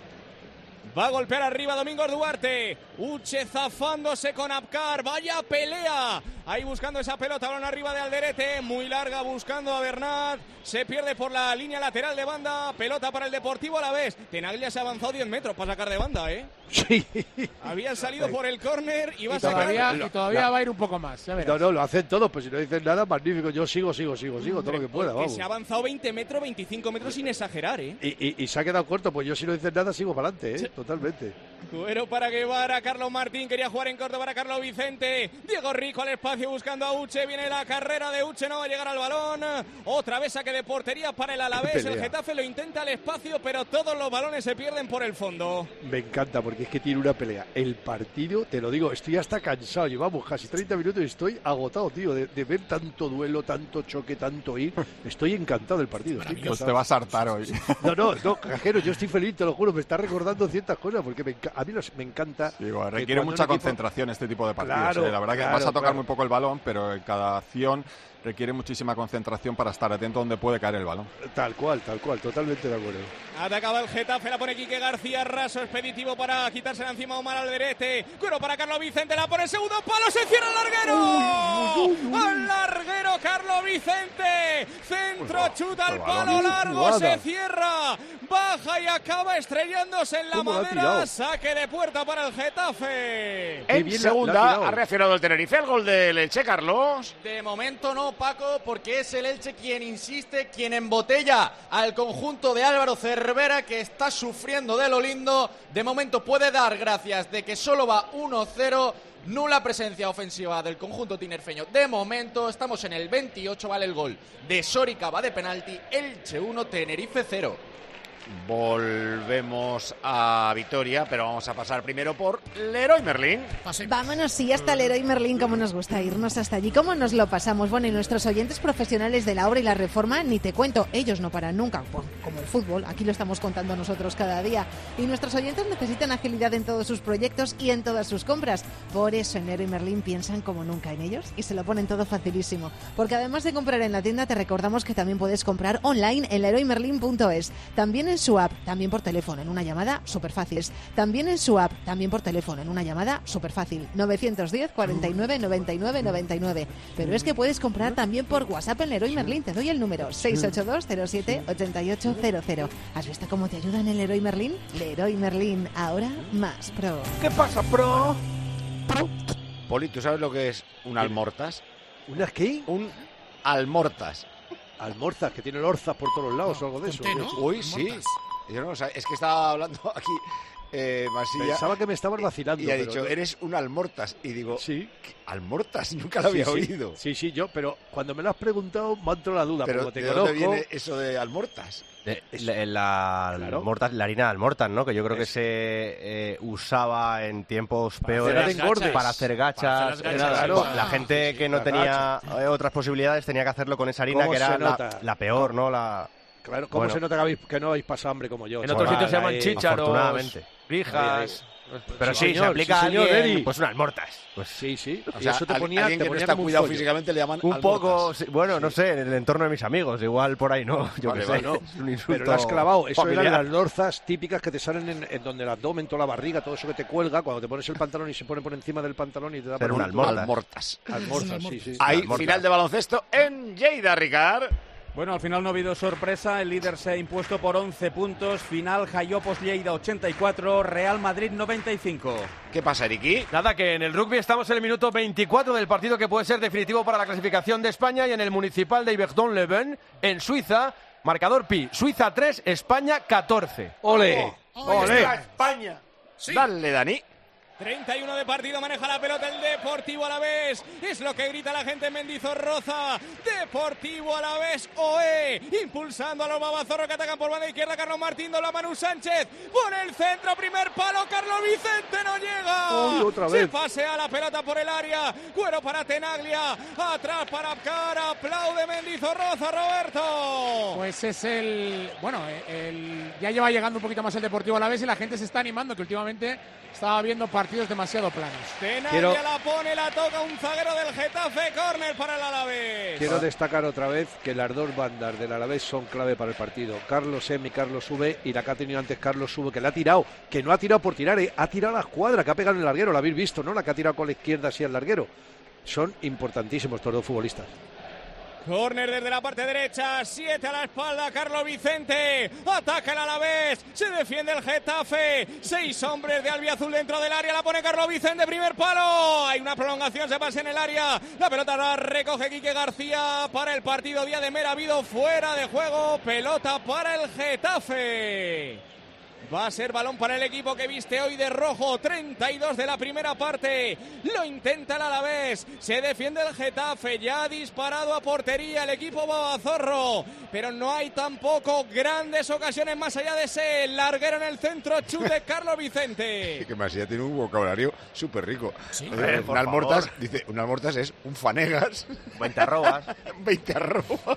Va a golpear arriba Domingos Duarte. Uche zafándose con Abkar. Vaya pelea. Ahí buscando esa pelota. Balón arriba de Alderete. Muy larga buscando a Bernat. Se pierde por la línea lateral de banda. Pelota para el Deportivo Alavés. Tenaglia se ha avanzado diez metros para sacar de banda, ¿eh? Sí. Habían salido por el córner y va Y a sacar. todavía, y todavía la- va a ir un poco más. ya verás. No, no, lo hacen todos, pues si no dicen nada, magnífico. Yo sigo, sigo, sigo, sigo, todo lo que pueda, Porque vamos. se ha avanzado veinte metros, veinticinco metros sin exagerar, ¿eh? Y, y, y se ha quedado corto, pues yo si no dicen nada sigo para adelante, ¿eh? Totalmente. Cuero para Guevara, Carlos Martín quería jugar en corto para Carlos Vicente. Diego Rico al espacio buscando a Uche. Viene la carrera de Uche, no va a llegar al balón. Otra vez saque de portería para el Alavés. Pelea. El Getafe lo intenta al espacio, pero todos los balones se pierden por el fondo. Me encanta porque es que tiene una pelea. El partido, te lo digo, estoy hasta cansado. Llevamos casi treinta minutos y estoy agotado, tío, de, de ver tanto duelo, tanto choque, tanto ir. Estoy encantado del partido. Estoy Pues encantado. te vas a hartar hoy. No, no, no, Cajero, yo estoy feliz, te lo juro. Me está recordando ciertas cosas porque me enca- a mí los- me encanta. Digo, que requiere cuando mucha un equipo- concentración este tipo de partidos. Claro, ¿eh? La verdad que claro, vas a tocar claro. muy poco el balón, pero en cada acción requiere muchísima concentración para estar atento donde puede caer el balón. Tal cual, tal cual, totalmente de acuerdo. Atacaba el Getafe, la pone Quique García, raso expeditivo para quitársela encima a Omar Alderete. Cuero para Carlos Vicente, la pone segundo palo, se cierra el larguero. Al larguero Carlos Vicente. Centro, chuta al palo largo, se cierra. Baja y acaba estrellándose en la ¿Cómo la ha madera. tirado? Saque de puerta para el Getafe. En segunda ha reaccionado el Tenerife al gol del Elche, Carlos. De momento no, Paco, porque es el Elche quien insiste, quien embotella al conjunto de Álvaro Cervera, que está sufriendo de lo lindo. De momento puede dar gracias de que solo va uno cero. Nula presencia ofensiva del conjunto tinerfeño. De momento estamos en el veintiocho, vale el gol de Sorica, va de penalti. Elche uno, Tenerife cero. Volvemos a Vitoria, pero vamos a pasar primero por Leroy Merlin. Vámonos, sí, hasta Leroy Merlin, como nos gusta irnos hasta allí, cómo nos lo pasamos. Bueno, y nuestros oyentes profesionales de la obra y la reforma, ni te cuento, ellos no paran nunca, pues, como el fútbol, aquí lo estamos contando nosotros cada día. Y nuestros oyentes necesitan agilidad en todos sus proyectos y en todas sus compras. Por eso en Leroy Merlin piensan como nunca en ellos y se lo ponen todo facilísimo. Porque además de comprar en la tienda, te recordamos que también puedes comprar online en leroy merlin punto es. También en su app, también por teléfono, en una llamada súper fácil. También en su app, también por teléfono, en una llamada súper fácil. novecientos diez, cuarenta y nueve, noventa y nueve, noventa y nueve. Pero es que puedes comprar también por WhatsApp en Leroy Merlin. Te doy el número seis ocho dos, cero siete, ocho ocho cero cero. ¿Has visto cómo te ayuda en el Leroy Merlin? Leroy Merlin, ahora más pro. ¿Qué pasa, pro? Poli, ¿tú sabes lo que es un almortas? ¿Unas qué? Un almortas. Almorzas, que tiene lorzas por todos lados o algo de eso. Té, ¿no? Uy, sí. Yo no, o sea, es que estaba hablando aquí eh, Masilla. Pensaba que me estabas vacilando. Y ha pero dicho, no. eres un almortas. Y digo, sí. ¿Almortas? Nunca lo había sí, oído. Sí, sí, yo, pero cuando me lo has preguntado me ha entrado la duda. Pero como te ¿de conozco, dónde viene eso de almortas? De, la, la, claro. almortas, la harina de almortas, ¿no? Que yo creo es. que se eh, usaba en tiempos para peores hacer engordes. para hacer gachas. Para hacer gachas claro. La gente que no tenía eh, otras posibilidades tenía que hacerlo con esa harina que era la, la peor, ¿no? La Claro, ¿cómo bueno. se nota que, habéis, que no habéis pasado hambre como yo? En otros sitios se llaman ahí, chícharos, afortunadamente. Rijas. Pero sí, sí señor, se aplica sí, a alguien, señor, Eri. pues unas almortas. Pues sí, sí. O y sea, eso te ponía, alguien te que ponía no está como cuidado un físicamente le llaman un almortas. poco, sí, bueno, sí. no sé, en el entorno de mis amigos, igual por ahí no, yo vale, qué vale, sé, no. es un insulto Pero lo has clavado, eso familiar. eran las lorzas típicas que te salen en, en donde el abdomen, toda la barriga, todo eso que te cuelga, cuando te pones el pantalón y se pone por encima del pantalón y te da Pero por un almortas. Almortas. Almorzas, sí, sí. Hay Almortas. final de baloncesto en Lleida, Ricard. Bueno, al final no ha habido sorpresa, el líder se ha impuesto por once puntos, final Jaiopos Lleida ochenta y cuatro, Real Madrid noventa y cinco. ¿Qué pasa, Eriki? Nada, que en el rugby estamos en el minuto veinticuatro del partido que puede ser definitivo para la clasificación de España y en el municipal de Yverdon-les-Bains, en Suiza, marcador Pi, Suiza tres, España catorce. ¡Ole! ¡Ole! España! Sí. Dale, Dani. treinta y uno de partido, maneja la pelota el Deportivo Alavés. Es lo que grita la gente en Mendizorroza. Deportivo Alavés, oe. Impulsando a los babazorros que atacan por banda izquierda. Carlos Martín, dobla Manu Sánchez. Por el centro, primer palo. Carlos Vicente no llega. Uy, otra vez. Se pasea la pelota por el área. Cuero para Tenaglia. Atrás para Apcar. Aplaude Mendizorroza, Roberto. Pues es el... Bueno, el, ya lleva llegando un poquito más el Deportivo Alavés y la gente se está animando, que últimamente estaba viendo partidos demasiado planos. Tenaglia Quiero... la pone, la toca un zaguero del Getafe, córner para el Alavés. Quiero destacar otra vez que las dos bandas del Alavés son clave para el partido. Carlos M y Carlos V, y la que ha tenido antes Carlos V, que la ha tirado, que no ha tirado por tirar, ¿eh? Ha tirado a la escuadra, que ha pegado en el larguero, la habéis visto, ¿no? La que ha tirado con la izquierda así al larguero. Son importantísimos estos dos futbolistas. Córner desde la parte derecha, siete a la espalda, Carlos Vicente, ataca el Alavés, se defiende el Getafe, seis hombres de albiazul dentro del área, la pone Carlos Vicente, primer palo, hay una prolongación, se pasa en el área, la pelota la recoge Quique García para el partido, Día de Mera, habido fuera de juego, pelota para el Getafe. Va a ser balón para el equipo que viste hoy de rojo, treinta y dos de la primera parte. Lo intenta el Alavés, se defiende el Getafe, ya ha disparado a portería el equipo babazorro, pero no hay tampoco grandes ocasiones más allá de ese larguero en el centro, chute Carlos Vicente. Que Masía tiene un vocabulario súper rico. Sí, eh, un almortas, dice, un almortas es un fanegas. veinte arrobas. veinte arrobas.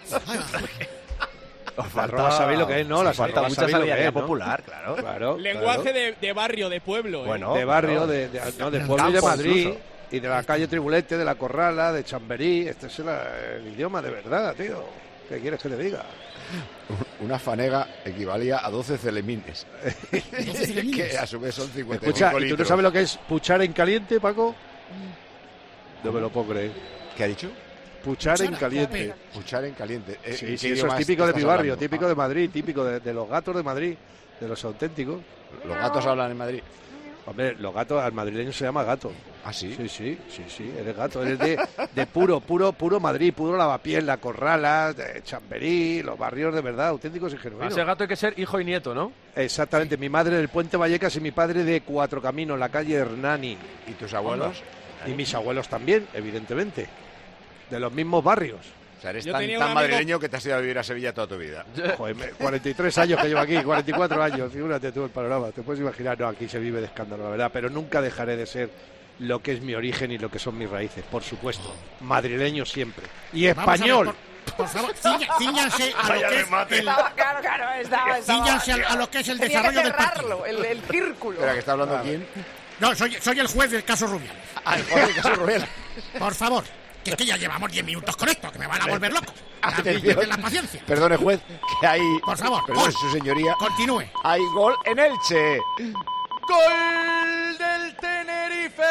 Os falta, sabéis lo que es, ¿no? Sí, Las falta arrobas, mucha sabéis lo que sabiduría es, ¿no? popular, claro. Claro, Lenguaje claro. de, de barrio, de pueblo. Bueno, ¿eh? De barrio, claro. de, de, no, de pueblo y de Madrid, y de la calle Tribulete, de la Corrala, de Chamberí. Este es el, el idioma de verdad, tío. ¿Qué quieres que te diga? Una fanega equivalía a doce celemines. Que a su vez son cincuenta y cinco Escucha, ¿y tú litros. no sabes lo que es puchar en caliente, Paco? No me lo puedo creer. ¿Qué ha dicho? Puchar en caliente. Puchar en caliente. Eh, Sí, ¿en sí, qué eso idioma es típico de estás mi barrio, hablando? típico de Madrid, típico de, de los gatos de Madrid, de los auténticos. ¿Los gatos hablan en Madrid? Hombre, los gatos, al madrileño se llama gato. ¿Ah, sí? Sí, sí, sí, sí, eres gato, eres de, de puro, puro, puro Madrid, puro Lavapiés, La Corrala, de Chamberí, los barrios de verdad, auténticos y Para genuinos. ser gato hay que ser hijo y nieto, ¿no? Exactamente, mi madre del Puente Vallecas y mi padre de Cuatro Caminos, la calle Hernani. ¿Y tus abuelos? Y mis abuelos también, evidentemente, de los mismos barrios. sea, eres Yo tan, tenía tan un amigo- madrileño que te has ido a vivir a Sevilla toda tu vida. Joder, me- cuarenta y tres años que llevo aquí, cuarenta y cuatro años, figúrate tú el panorama, te puedes imaginar, no, aquí se vive de escándalo, la verdad, pero nunca dejaré de ser lo que es mi origen y lo que son mis raíces, por supuesto, madrileño siempre, y Vamos a ver, español. por, por favor, ciña- cíñanse a lo Vaya que es remate. el, Estaba, claro, claro, estaba, estaba- cíñanse a, a lo que es el Tenía desarrollo que del partido. cerrarlo, el, el círculo. Espera, que está hablando quién. No, soy, soy el juez del caso Rubiales. Ah, el juez del caso Rubiales. Por favor, que es que ya llevamos diez minutos con esto, que me van a volver loco. Atención. De la paciencia. Perdone, juez, que hay... Por favor, Perdone, gol. su señoría. Continúe. Hay gol en Elche. ¡Gol del Tenerife!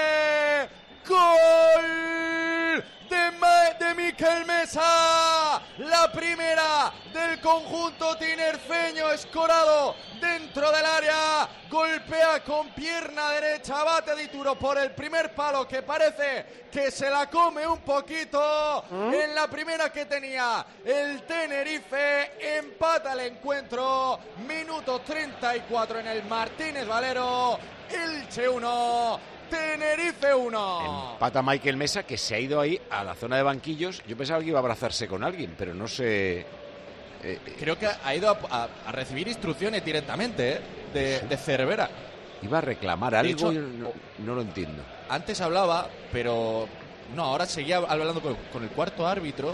¡Gol de, Ma- de Mikel Mesa! La primera del conjunto tinerfeño, escorado dentro del área, golpea con pierna derecha, bate Di Turo por el primer palo, que parece que se la come un poquito. En la primera que tenía el Tenerife, empata el encuentro, minuto treinta y cuatro en el Martínez Valero, Elche uno, Tenerife uno. Empata Michael Mesa, que se ha ido ahí a la zona de banquillos. Yo pensaba que iba a abrazarse con alguien, pero no sé... Eh, Creo que ha ido a, a- a recibir instrucciones directamente, ¿eh? de, de Cervera. Iba a reclamar De algo, hecho, yo no, no lo entiendo. Antes hablaba, pero no, ahora seguía hablando con, con el cuarto árbitro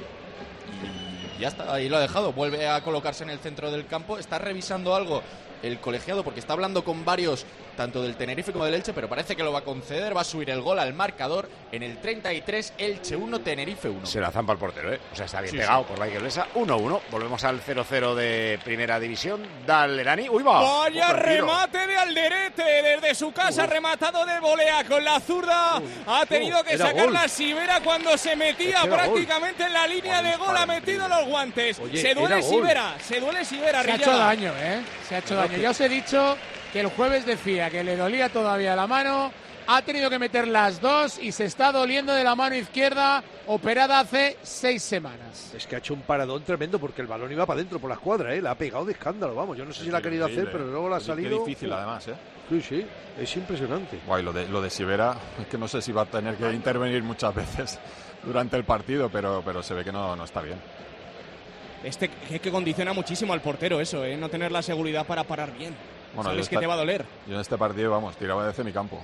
y ya está, ahí lo ha dejado. Vuelve a colocarse en el centro del campo, está revisando algo el colegiado porque está hablando con varios, tanto del Tenerife como del Elche, pero parece que lo va a conceder, va a subir el gol al marcador en el treinta y tres, Elche uno, Tenerife uno. Se la zampa el portero, ¿eh? O sea, está bien Sí, pegado sí. por Michael Mesa. uno uno. Volvemos al cero cero de Primera División. Dale, Dani. ¡Uy, va! Vaya Ojo, el tiro. remate de Alderete desde su casa, rematado de volea con la zurda. Ha tenido que era sacar gol. la Sibera cuando se metía Es que era prácticamente en la línea de gol. Ha metido los guantes. Oye, se duele era gol. Sibera, se duele Sibera. Se ha Rillaga. hecho daño, ¿eh? Se ha hecho daño. Ya os he dicho que el jueves decía que le dolía todavía la mano. Ha tenido que meter las dos y se está doliendo de la mano izquierda, operada hace seis semanas. Es que ha hecho un paradón tremendo porque el balón iba para adentro por la escuadra, ¿eh? La ha pegado de escándalo, vamos. Yo no sé si la ha querido hacer, pero luego la ha Qué salido. difícil, además, ¿eh? Sí, sí, es impresionante. Guay, lo de, lo de Sibera, es que no sé si va a tener que intervenir muchas veces durante el partido, pero, pero se ve que no, no está bien. Este es que condiciona muchísimo al portero eso, ¿eh? No tener la seguridad para parar bien. Bueno, Sabes yo que esta- te va a doler. Yo en este partido, vamos, tiraba desde mi campo.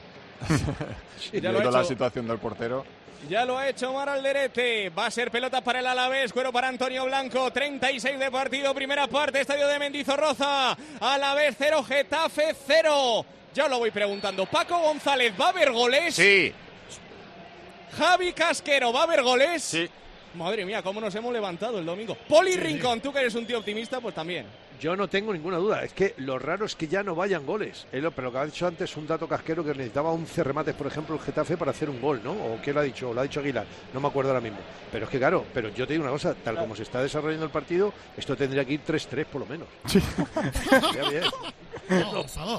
ya lo ha Viendo la hecho. situación del portero. Ya lo ha hecho Omar Alderete. Va a ser pelota para el Alavés. Cuero para Antonio Blanco. treinta y seis de partido. Primera parte. Estadio de Mendizorroza. Alavés cero. Getafe cero. Ya lo voy preguntando. Paco González, ¿va a haber goles? Sí. Javi Casquero, ¿va a haber goles? Sí. Madre mía, cómo nos hemos levantado el domingo. Poli Rincón, tú que eres un tío optimista, pues también. Yo no tengo ninguna duda. Es que lo raro es que ya no vayan goles. Es lo- pero lo que ha dicho antes un dato casquero que necesitaba once remates, por ejemplo, el Getafe para hacer un gol, ¿no? ¿O qué lo ha dicho? Lo ha dicho Aguilar. No me acuerdo ahora mismo. Pero es que claro, pero yo te digo una cosa, tal como se está desarrollando el partido, esto tendría que ir tres tres por lo menos. Ya bien. No, por favor.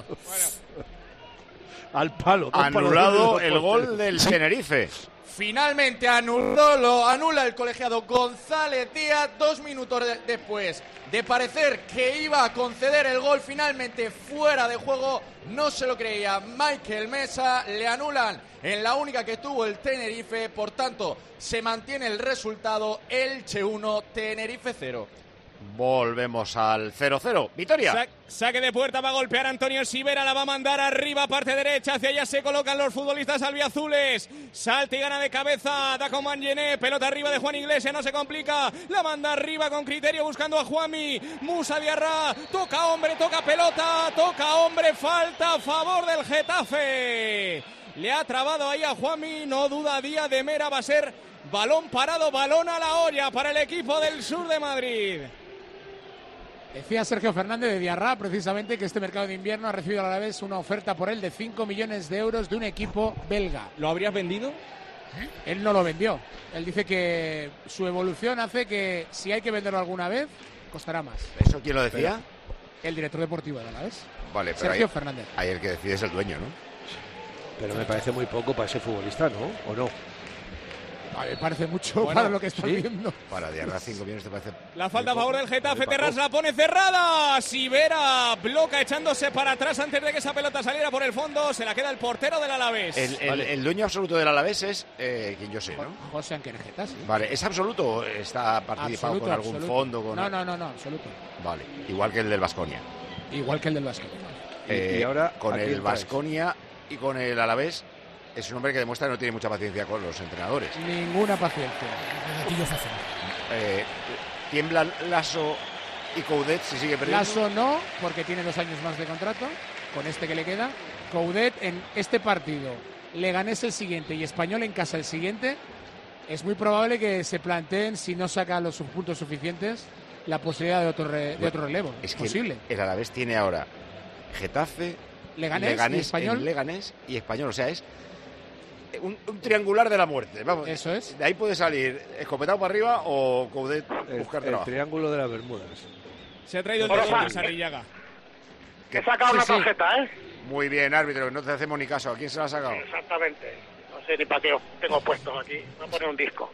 Al palo. dos palos Anulado de el los gol porteros. del Tenerife. Finalmente anuló, lo anula el colegiado González Díaz dos minutos de- después de parecer que iba a conceder el gol, finalmente fuera de juego, no se lo creía Michael Mesa, le anulan en la única que tuvo el Tenerife, por tanto se mantiene el resultado, Elche uno, Tenerife cero. Volvemos al cero cero. Victoria. Sa- saque de puerta, va a golpear Antonio Sibera, la va a mandar arriba, parte derecha, hacia allá se colocan los futbolistas albiazules. Salta y gana de cabeza, da con Mangené, pelota arriba de Juan Iglesias, no se complica, la manda arriba con criterio buscando a Juanmi. Musa Diarra, toca hombre, toca pelota, toca hombre, falta a favor del Getafe. Le ha trabado ahí a Juanmi, no duda Díaz de Mera, va a ser balón parado, balón a la olla para el equipo del sur de Madrid. Decía Sergio Fernández de Diarra precisamente que este mercado de invierno ha recibido a la vez una oferta por él de cinco millones de euros de un equipo belga. ¿Lo habrías vendido? Él no lo vendió. Él dice que su evolución hace que si hay que venderlo alguna vez, costará más. ¿Eso quién lo decía? El director deportivo de Alavés. Vale, pero Sergio ahí, Fernández. ahí el que decide es el dueño, ¿no? Pero me parece muy poco para ese futbolista, ¿no? ¿O no? A ver, parece mucho Bueno, para lo que estás ¿sí? viendo. Para Diarra cinco millones te parece... La falta a muy favor poco. del Getafe, Muy Terras poco. la pone cerrada. Sivera bloca echándose para atrás antes de que esa pelota saliera por el fondo. Se la queda el portero del Alavés. El, el, el dueño absoluto del Alavés es eh, quien yo sé, ¿no? José Anquerejeta, sí. Vale, ¿es absoluto o está participado Absoluto, con algún absoluto. fondo? Con... No, no, no, no, absoluto. Vale, igual que el del Baskonia. Igual que el del Vasco. Eh, y ahora, con ¿a quién el traes? Baskonia y con el Alavés es un hombre que demuestra que no tiene mucha paciencia con los entrenadores. Ninguna paciencia. Eh, tiembla Lasso y Coudet si sigue perdiendo. Lasso no, porque tiene dos años más de contrato, con este que le queda. Coudet en este partido, Leganés el siguiente y Español en casa el siguiente, es muy probable que se planteen, si no saca los puntos suficientes, la posibilidad de otro, re- de Bueno, otro relevo. Es que posible. el Alavés tiene ahora Getafe, Leganés y Español. en Leganés y Español. O sea, es un, un triangular de la muerte. Vamos, Eso es. De ahí puede salir escopetado para arriba o Coudet El, buscar el trabajo. triángulo de las Bermudas. Se ha traído el Bueno, tercero, Juan. Sarrillaga. Que he sacado Sí, una sí. tarjeta, ¿eh? Muy bien, árbitro, no te hacemos ni caso. ¿A quién se la ha sacado? Exactamente. No sé ni para qué os tengo puestos aquí. Voy a poner un disco.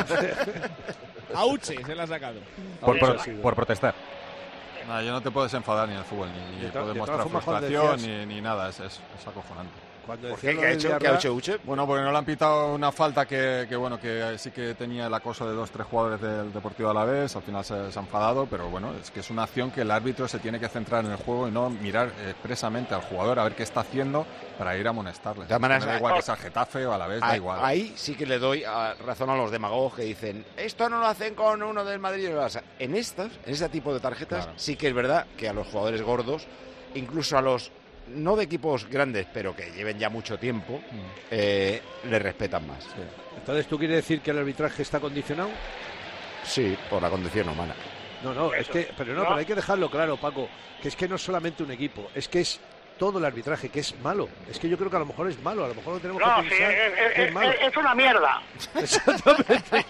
Auche se la ha sacado. Por, Eso pro- sí. por protestar. Nada, yo no te puedes enfadar ni en el fútbol, ni, ni De to- puedes de mostrar todas formas, cuando frustración, decías- ni, ni nada. Es, es, es acojonante. Cuando ¿Por decía qué? lo ¿Qué ha del hecho, ¿Qué ha Diarra, hecho Uche? Bueno, porque no le han pitado una falta que, que bueno, que sí que tenía el acoso de dos, tres jugadores del Deportivo Alavés, al final se, se ha enfadado, pero bueno, es que es una acción que el árbitro se tiene que centrar en el juego y no mirar expresamente al jugador a ver qué está haciendo para ir a amonestarle. De todas maneras, Me da igual que sea Getafe o Alavés, da Ahí, igual. ahí sí que le doy a- razón a los demagogos que dicen esto no lo hacen con uno del Madrid y del Barça. En estas, en ese tipo de tarjetas, Claro. sí que es verdad que a los jugadores gordos, incluso a los no de equipos grandes, pero que lleven ya mucho tiempo, eh, le respetan más. Sí. Entonces, ¿tú quieres decir que el arbitraje está condicionado? Sí, por la condición humana. No, no, es que, pero no, No. pero hay que dejarlo claro, Paco, que es que no es solamente un equipo, es que es todo el arbitraje, que es malo. Es que yo creo que a lo mejor es malo, a lo mejor lo tenemos No, que sí, pensar es, que es- es malo. es- es una mierda. Exactamente.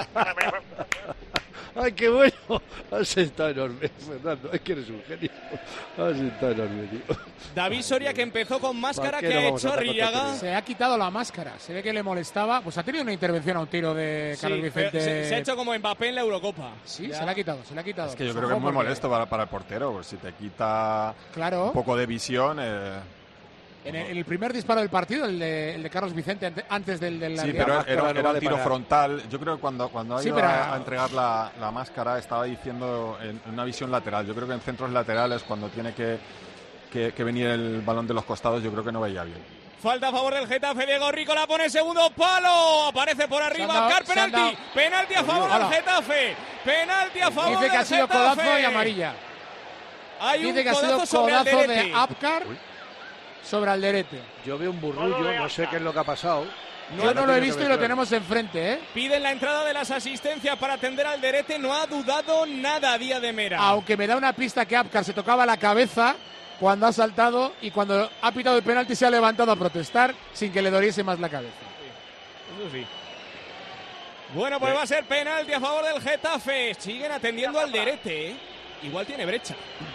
Ay, qué bueno. Has estado enorme, Fernando. Es que eres un genio. Has estado enorme, tío. David Soria, que empezó con máscara, ¿Para qué que no ha vamos a hecho atacar tanto Arrillaga. tiempo? Se ha quitado la máscara, se ve que le molestaba. Pues ha tenido una intervención a un tiro de Sí, Carlos pero Vicente. se, se ha hecho como Mbappé en la Eurocopa. Sí, Ya. se la ha quitado, se la ha quitado. Es que yo Pues creo que es ojo, muy porque- molesto para, para el portero, pues si te quita Claro. un poco de visión. Eh, En el, en el primer disparo del partido, el de, el de Carlos Vicente, ante- antes del del Sí, Real. pero máscara era, no era vale un tiro para- frontal. Yo creo que cuando, cuando ha Sí, ido pero- a, a entregar la, la máscara estaba diciendo en, en una visión lateral. Yo creo que en centros laterales, cuando tiene que, que, que venir el balón de los costados, yo creo que no veía bien. Falta a favor del Getafe, Diego Rico la pone segundo palo. Aparece por arriba, Se han dado- Car, se han penalti. dado- Penalti a favor Hola. del Getafe. Penalti a favor Dice del que ha sido Getafe. codazo y amarilla. Hay un Dice que ha sido codazo sobre codazo Alderete. de Apcar sobre Alderete. Yo veo un burrullo, no sé qué es lo que ha pasado. Yo no lo he tiene que visto ver y lo claro. tenemos enfrente, ¿eh? Piden la entrada de las asistencias para atender al Alderete. No ha dudado nada Díaz de Mera. Aunque me da una pista que Apcar se tocaba la cabeza cuando ha saltado y cuando ha pitado el penalti se ha levantado a protestar sin que le doliese más la cabeza. Eso sí. Bueno, pues va a ser penalti a favor del Getafe. Siguen atendiendo al Alderete, ¿eh? Igual tiene brecha.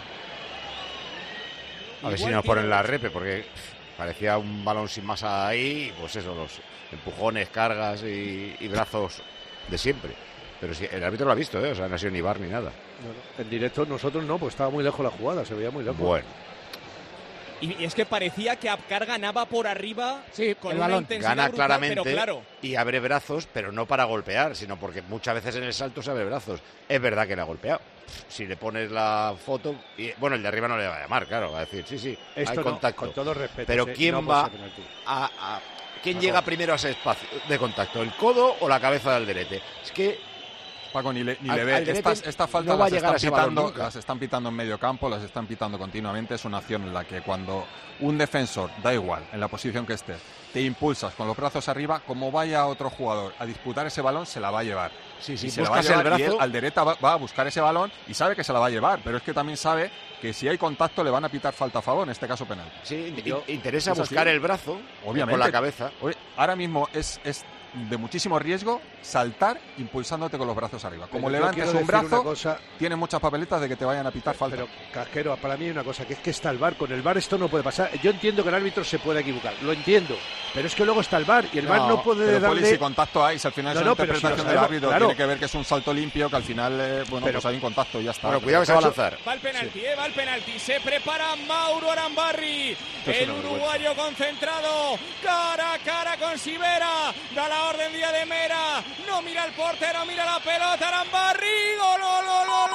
A ver si Igual nos tiene ponen la brecha. repe, porque pff, parecía un balón sin masa ahí, pues eso, los empujones, cargas y, y brazos de siempre. Pero si el árbitro lo ha visto, ¿eh? O sea, no ha sido ni bar ni nada. No, no, en directo nosotros no, pues estaba muy lejos la jugada, se veía muy lejos. Bueno, Y y es que parecía que Apcar ganaba por arriba Sí, con el una balón. intensidad gana brutal, claramente pero claro. y abre brazos, pero no para golpear, sino porque muchas veces en el salto se abre brazos. Es verdad que le ha golpeado. Si le pones la foto, y, bueno, el de arriba no le va a llamar, claro, va a decir, sí, sí, Esto hay no, contacto. con todo respeto. Pero sí, ¿quién no por va ser penalti. a, a- quién Paco. llega primero a ese espacio de contacto, el codo o la cabeza del Alderete? Es que Paco, ni le, ni Al- le ve. Alderete Estas, estas faltas no va a las, llegar a están ese balón pitando, nunca. las están pitando en medio campo, las están pitando continuamente. Es una acción en la que cuando un defensor, da igual, en la posición que esté, te impulsas con los brazos arriba, como vaya otro jugador a disputar ese balón, se la va a llevar. sí, Y sí, se la va a buscas el llevar, y brazo. él, Alderete va, va a buscar ese balón y sabe que se la va a llevar, pero es que también sabe que si hay contacto le van a pitar falta a favor, en este caso penal. Sí, Yo- in- interesa es buscar así. el brazo Obviamente. con la cabeza. Oye, ahora mismo es, es de muchísimo riesgo saltar impulsándote con los brazos arriba. Como Pero yo levantes quiero un decir brazo, una cosa- tiene muchas papeletas de que te vayan a pitar falta. Pero, Casquero, para mí hay una cosa, que es que está el V A R. Con el V A R esto no puede pasar. Yo entiendo que el árbitro se puede equivocar, lo entiendo. Pero es que luego está el V A R y el V A R no puede pero, darle... Poli, si contacto hay, si al final No, es no, una pero si lo interpretación del sabemos, árbitro, claro. tiene que ver que es un salto limpio, que al final, eh, bueno, Pero- pues hay un contacto y ya está. Bueno, cuidado que se va a lanzar. Va el penalti, eh, va el penalti. Se prepara Mauro Arambarri. Esto es El una uruguayo concentrado. Cara a cara con Sivera. Da la orden Díaz de Mera. No mira al portero, mira la pelota. Arambarri. Gol, gol, gol, gol,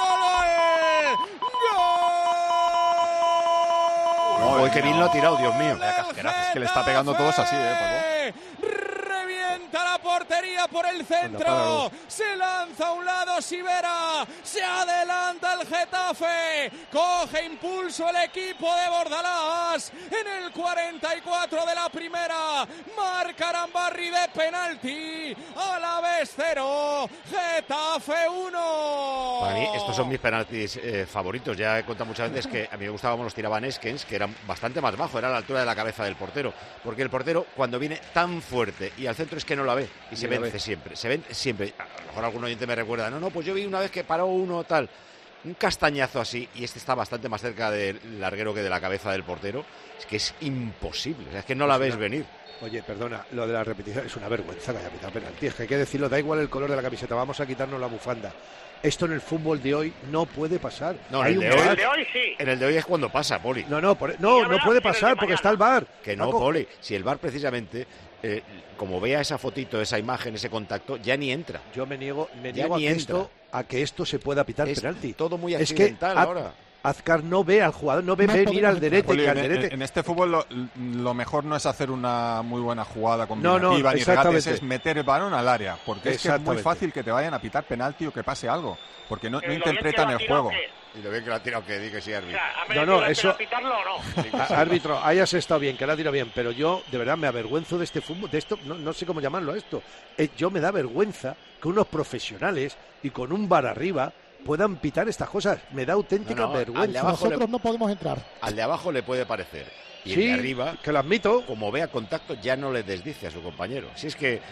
gol. Uy, qué bien lo ha tirado, Dios mío. Vaya casquerazo, es que le está pegando todos así, eh, Paco. Revienta la portería por el centro. Se lanza a un lado Sivera. Se adelanta el Getafe. Coge impulso el equipo de Bordalás. En el cuarenta y cuatro de la primera. Marca Arambarri de penalti. Alavés cero. Getafe uno. Para mí, estos son mis penaltis eh, favoritos. Ya he contado muchas veces que a mí me gustaba cómo los tiraban Eskens, que eran bastante más bajo, era a la altura de la cabeza del portero. Porque el portero, cuando viene tan fuerte y al centro, es que no la ve y se Ni la vence ve. siempre. Se vence siempre. A lo mejor algún oyente me recuerda, no, no, pues yo vi una vez que paró uno tal. Un castañazo así, y este está bastante más cerca del larguero que de la cabeza del portero. Es que es imposible, o sea, es que no la ves venir. Oye, perdona, lo de la repetición es una vergüenza que haya pitado penalti. Es que hay que decirlo, da igual el color de la camiseta, vamos a quitarnos la bufanda. Esto en el fútbol de hoy no puede pasar. No, en Hay el un de V A R. hoy, De hoy sí. en el de hoy es cuando pasa, Poli. No, no, por- no, no puede pasar porque está el V A R. Que no, Paco. Poli. Si el V A R precisamente, eh, como vea esa fotito, esa imagen, ese contacto, ya ni entra. Yo me niego, me Ya niego a ni que, entra. esto, a que esto se pueda pitar Es penalti. todo muy Es que accidental Az- ahora. Azcar no ve al jugador, no ve No venir al podemos- derete, Poli, que al en, derete. en- en este fútbol lo, lo mejor no es hacer una muy buena jugada No, no, combinativa ni regates, exactamente. es meter el balón al área, porque es que es muy Exactamente. fácil que te vayan a pitar penalti o que pase algo, porque no, no Eh, lo bien interpretan que lo el ha tirado, juego. ¿qué? Y lo bien que lo ha tirado, que di que sí, O árbitro. sea, ¿ha No, merecido no, la eso- pena pitarlo o no? A- árbitro, hayas estado bien, que la ha tirado bien, pero yo de verdad me avergüenzo de este fútbol, de esto, no, no sé cómo llamarlo a esto. Eh, yo me da vergüenza que unos profesionales y con un V A R arriba puedan pitar estas cosas. Me da auténtica No, no, al de vergüenza. abajo le- Nosotros no podemos entrar. Al de abajo le puede parecer. Y Sí, el de arriba, que lo admito. como vea contacto, ya no le desdice a su compañero. Si es que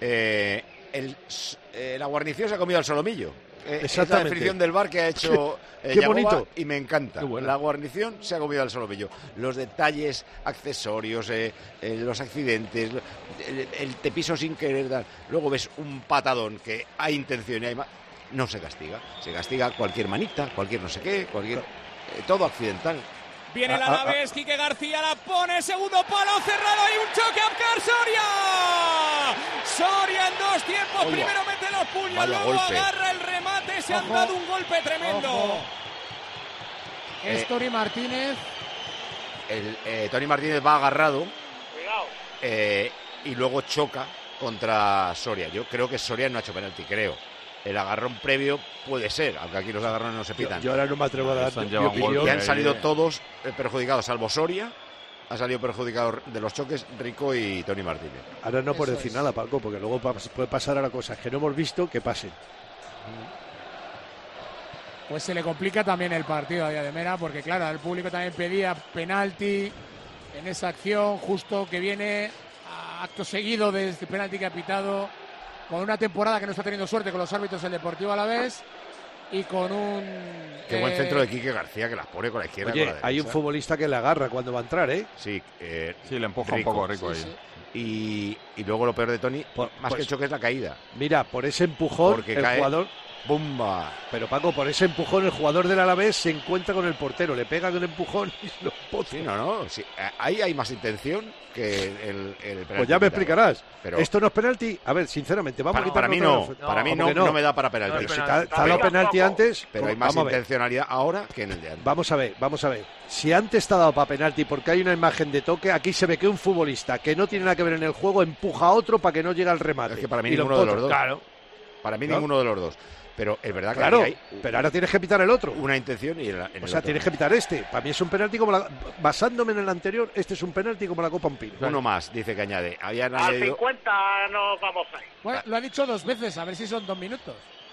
eh, el, eh, la guarnición se ha comido al solomillo. Eh, es la Exactamente. definición del V A R que ha hecho eh, Qué Yagoba, bonito. y me encanta. Qué bueno. La guarnición se ha comido al solomillo. Los detalles accesorios, eh, eh, los accidentes, el, el te piso sin querer dar. Luego ves un patadón que hay intención y hay ma- no se castiga. Se castiga cualquier manita, cualquier no sé qué, cualquier eh, todo accidental. Viene el Ah, ah, Alavés, Quique García la pone, segundo palo cerrado y un choque a Abkar Soria. Soria en dos tiempos, Oye, primero mete los puños, vaya luego golpe. agarra el remate, se han Ojo. dado un golpe tremendo. Ojo. Es Eh, Toni Martínez. El, eh, Toni Martínez va agarrado Cuidado. eh, y luego choca contra Soria. Yo creo que Soria no ha hecho penalti, creo. El agarrón previo puede ser, aunque aquí los agarrones no se Yo, pitan. yo ahora no me atrevo a dar Eso han mi llevado un opinión. golpe Y han salido eh. todos eh, perjudicados, salvo Soria. Ha salido perjudicado de los choques Rico y Toni Martínez. Ahora no por Eso decir es. nada, Paco, porque luego pa- puede pasar ahora cosas que no hemos visto que pasen. Pues se le complica también el partido a Díaz de Mera, porque claro, el público también pedía penalti en esa acción, justo que viene a acto seguido de este penalti que ha pitado, con una temporada que no está teniendo suerte con los árbitros del Deportivo Alavés y con un... Qué buen eh, centro de Quique García, que las pone con la izquierda. Oye, con la hay un derecha. futbolista que le agarra cuando va a entrar, ¿eh? Sí, eh, Sí, le empuja un poco Rico sí, ahí. Y, y luego lo peor de Toni, Por- más pues- que el choque, es la caída. Mira, por ese empujón, Porque el cae- jugador... ¡Bumba! Pero Paco, por ese empujón, el jugador del Alavés se encuentra con el portero, le pega con el empujón y lo poza. Sí, no, no. Sí, eh, ahí hay más intención que el, el penalti Pues ya me pitado. explicarás. Pero ¿Esto no es penalti? A ver, sinceramente, vamos para, a quitar para mí no, para mí no, no me da para penalti. Pero si No, te ha- no, te ha dado no, penalti tampoco. antes, Pero ¿cómo? hay más vamos a ver. intencionalidad ahora que en el de antes. Vamos a ver, vamos a ver. Si antes te ha dado para penalti porque hay una imagen de toque, aquí se ve que un futbolista que no tiene nada que ver en el juego empuja a otro para que no llegue al remate. Es que para mí Y lo ninguno de los empotra. dos. Claro, Para mí Claro. ninguno de los dos. Pero es verdad que claro. aquí hay Pero ahora tienes que pitar el otro. una intención y en, la- en O el sea, otro tienes no. que pitar este. Para mí es un penalti como la... Basándome en el anterior, este es un penalti como la Copa un Pino. Uno más, dice que añade. Habían Al añadido... cincuenta nos vamos ahí. Bueno, lo ha dicho dos veces, a ver si son dos minutos.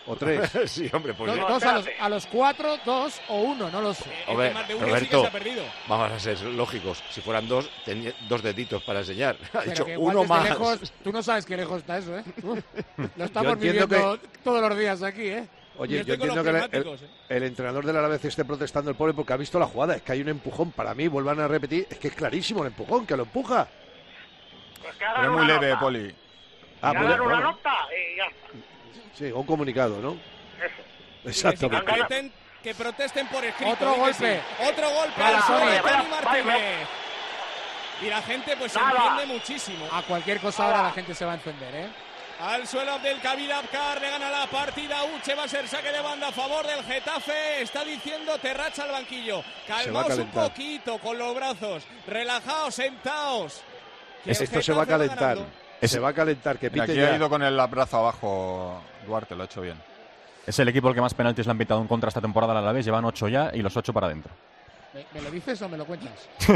¿O tres? Sí, hombre, pues... Dos, dos a, los, a los cuatro, dos o uno, no lo sé. Hombre, Roberto, vamos a ser lógicos. Si fueran dos, tenía dos deditos para enseñar. Ha dicho uno más. Lejos, tú no sabes qué lejos está eso, ¿eh? Lo estamos viviendo que... todos los días aquí, ¿eh? Oye, yo entiendo que el, el, el entrenador del Alavés esté protestando el pobre porque ha visto la jugada. Es que hay un empujón. Para mí, vuelvan a repetir, es que es clarísimo el empujón, que lo empuja. Pues que Pero es muy leve, nota. Poli. Ah, que hagan una nota y ya está. Sí, un comunicado, ¿no? Eso. Exacto. Que protesten, que protesten por escrito. Otro golpe. Sí. Otro golpe al suelo de Tony Martínez. Y la gente pues se enciende muchísimo. A cualquier cosa ahora la gente se va a encender, ¿eh? Al suelo Abdelkadir Abkar, le gana la partida. Uche, va a ser saque de banda a favor del Getafe. Está diciendo Terracha al banquillo. Calmaos un poquito con los brazos. Relajaos, sentaos. Esto se va a calentar. Va se va a calentar. Que pite aquí ya. ha ido con el brazo abajo Duarte, lo ha hecho bien. Es el equipo el que más penaltis le han pitado en contra esta temporada al Alavés. Llevan ocho ya y los ocho para adentro. ¿Me, ¿Me lo dices o me lo cuentas?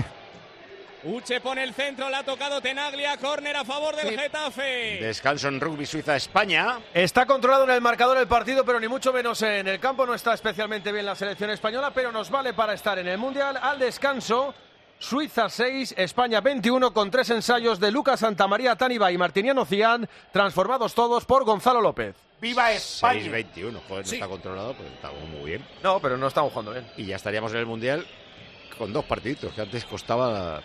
Uche pone el centro, le ha tocado Tenaglia, córner a favor del sí. Getafe. Descanso en rugby Suiza-España. Está controlado en el marcador el partido, pero ni mucho menos en el campo. No está especialmente bien la selección española, pero nos vale para estar en el Mundial. Al descanso, Suiza seis, España veintiuno, con tres ensayos de Lucas Santamaría, Taniba y Martiniano Cian, transformados todos por Gonzalo López. ¡Viva España! seis veintiuno, joder, no sí. está controlado, pues estamos muy bien. No, pero no estamos jugando bien. Y ya estaríamos en el Mundial con dos partiditos, que antes costaba la,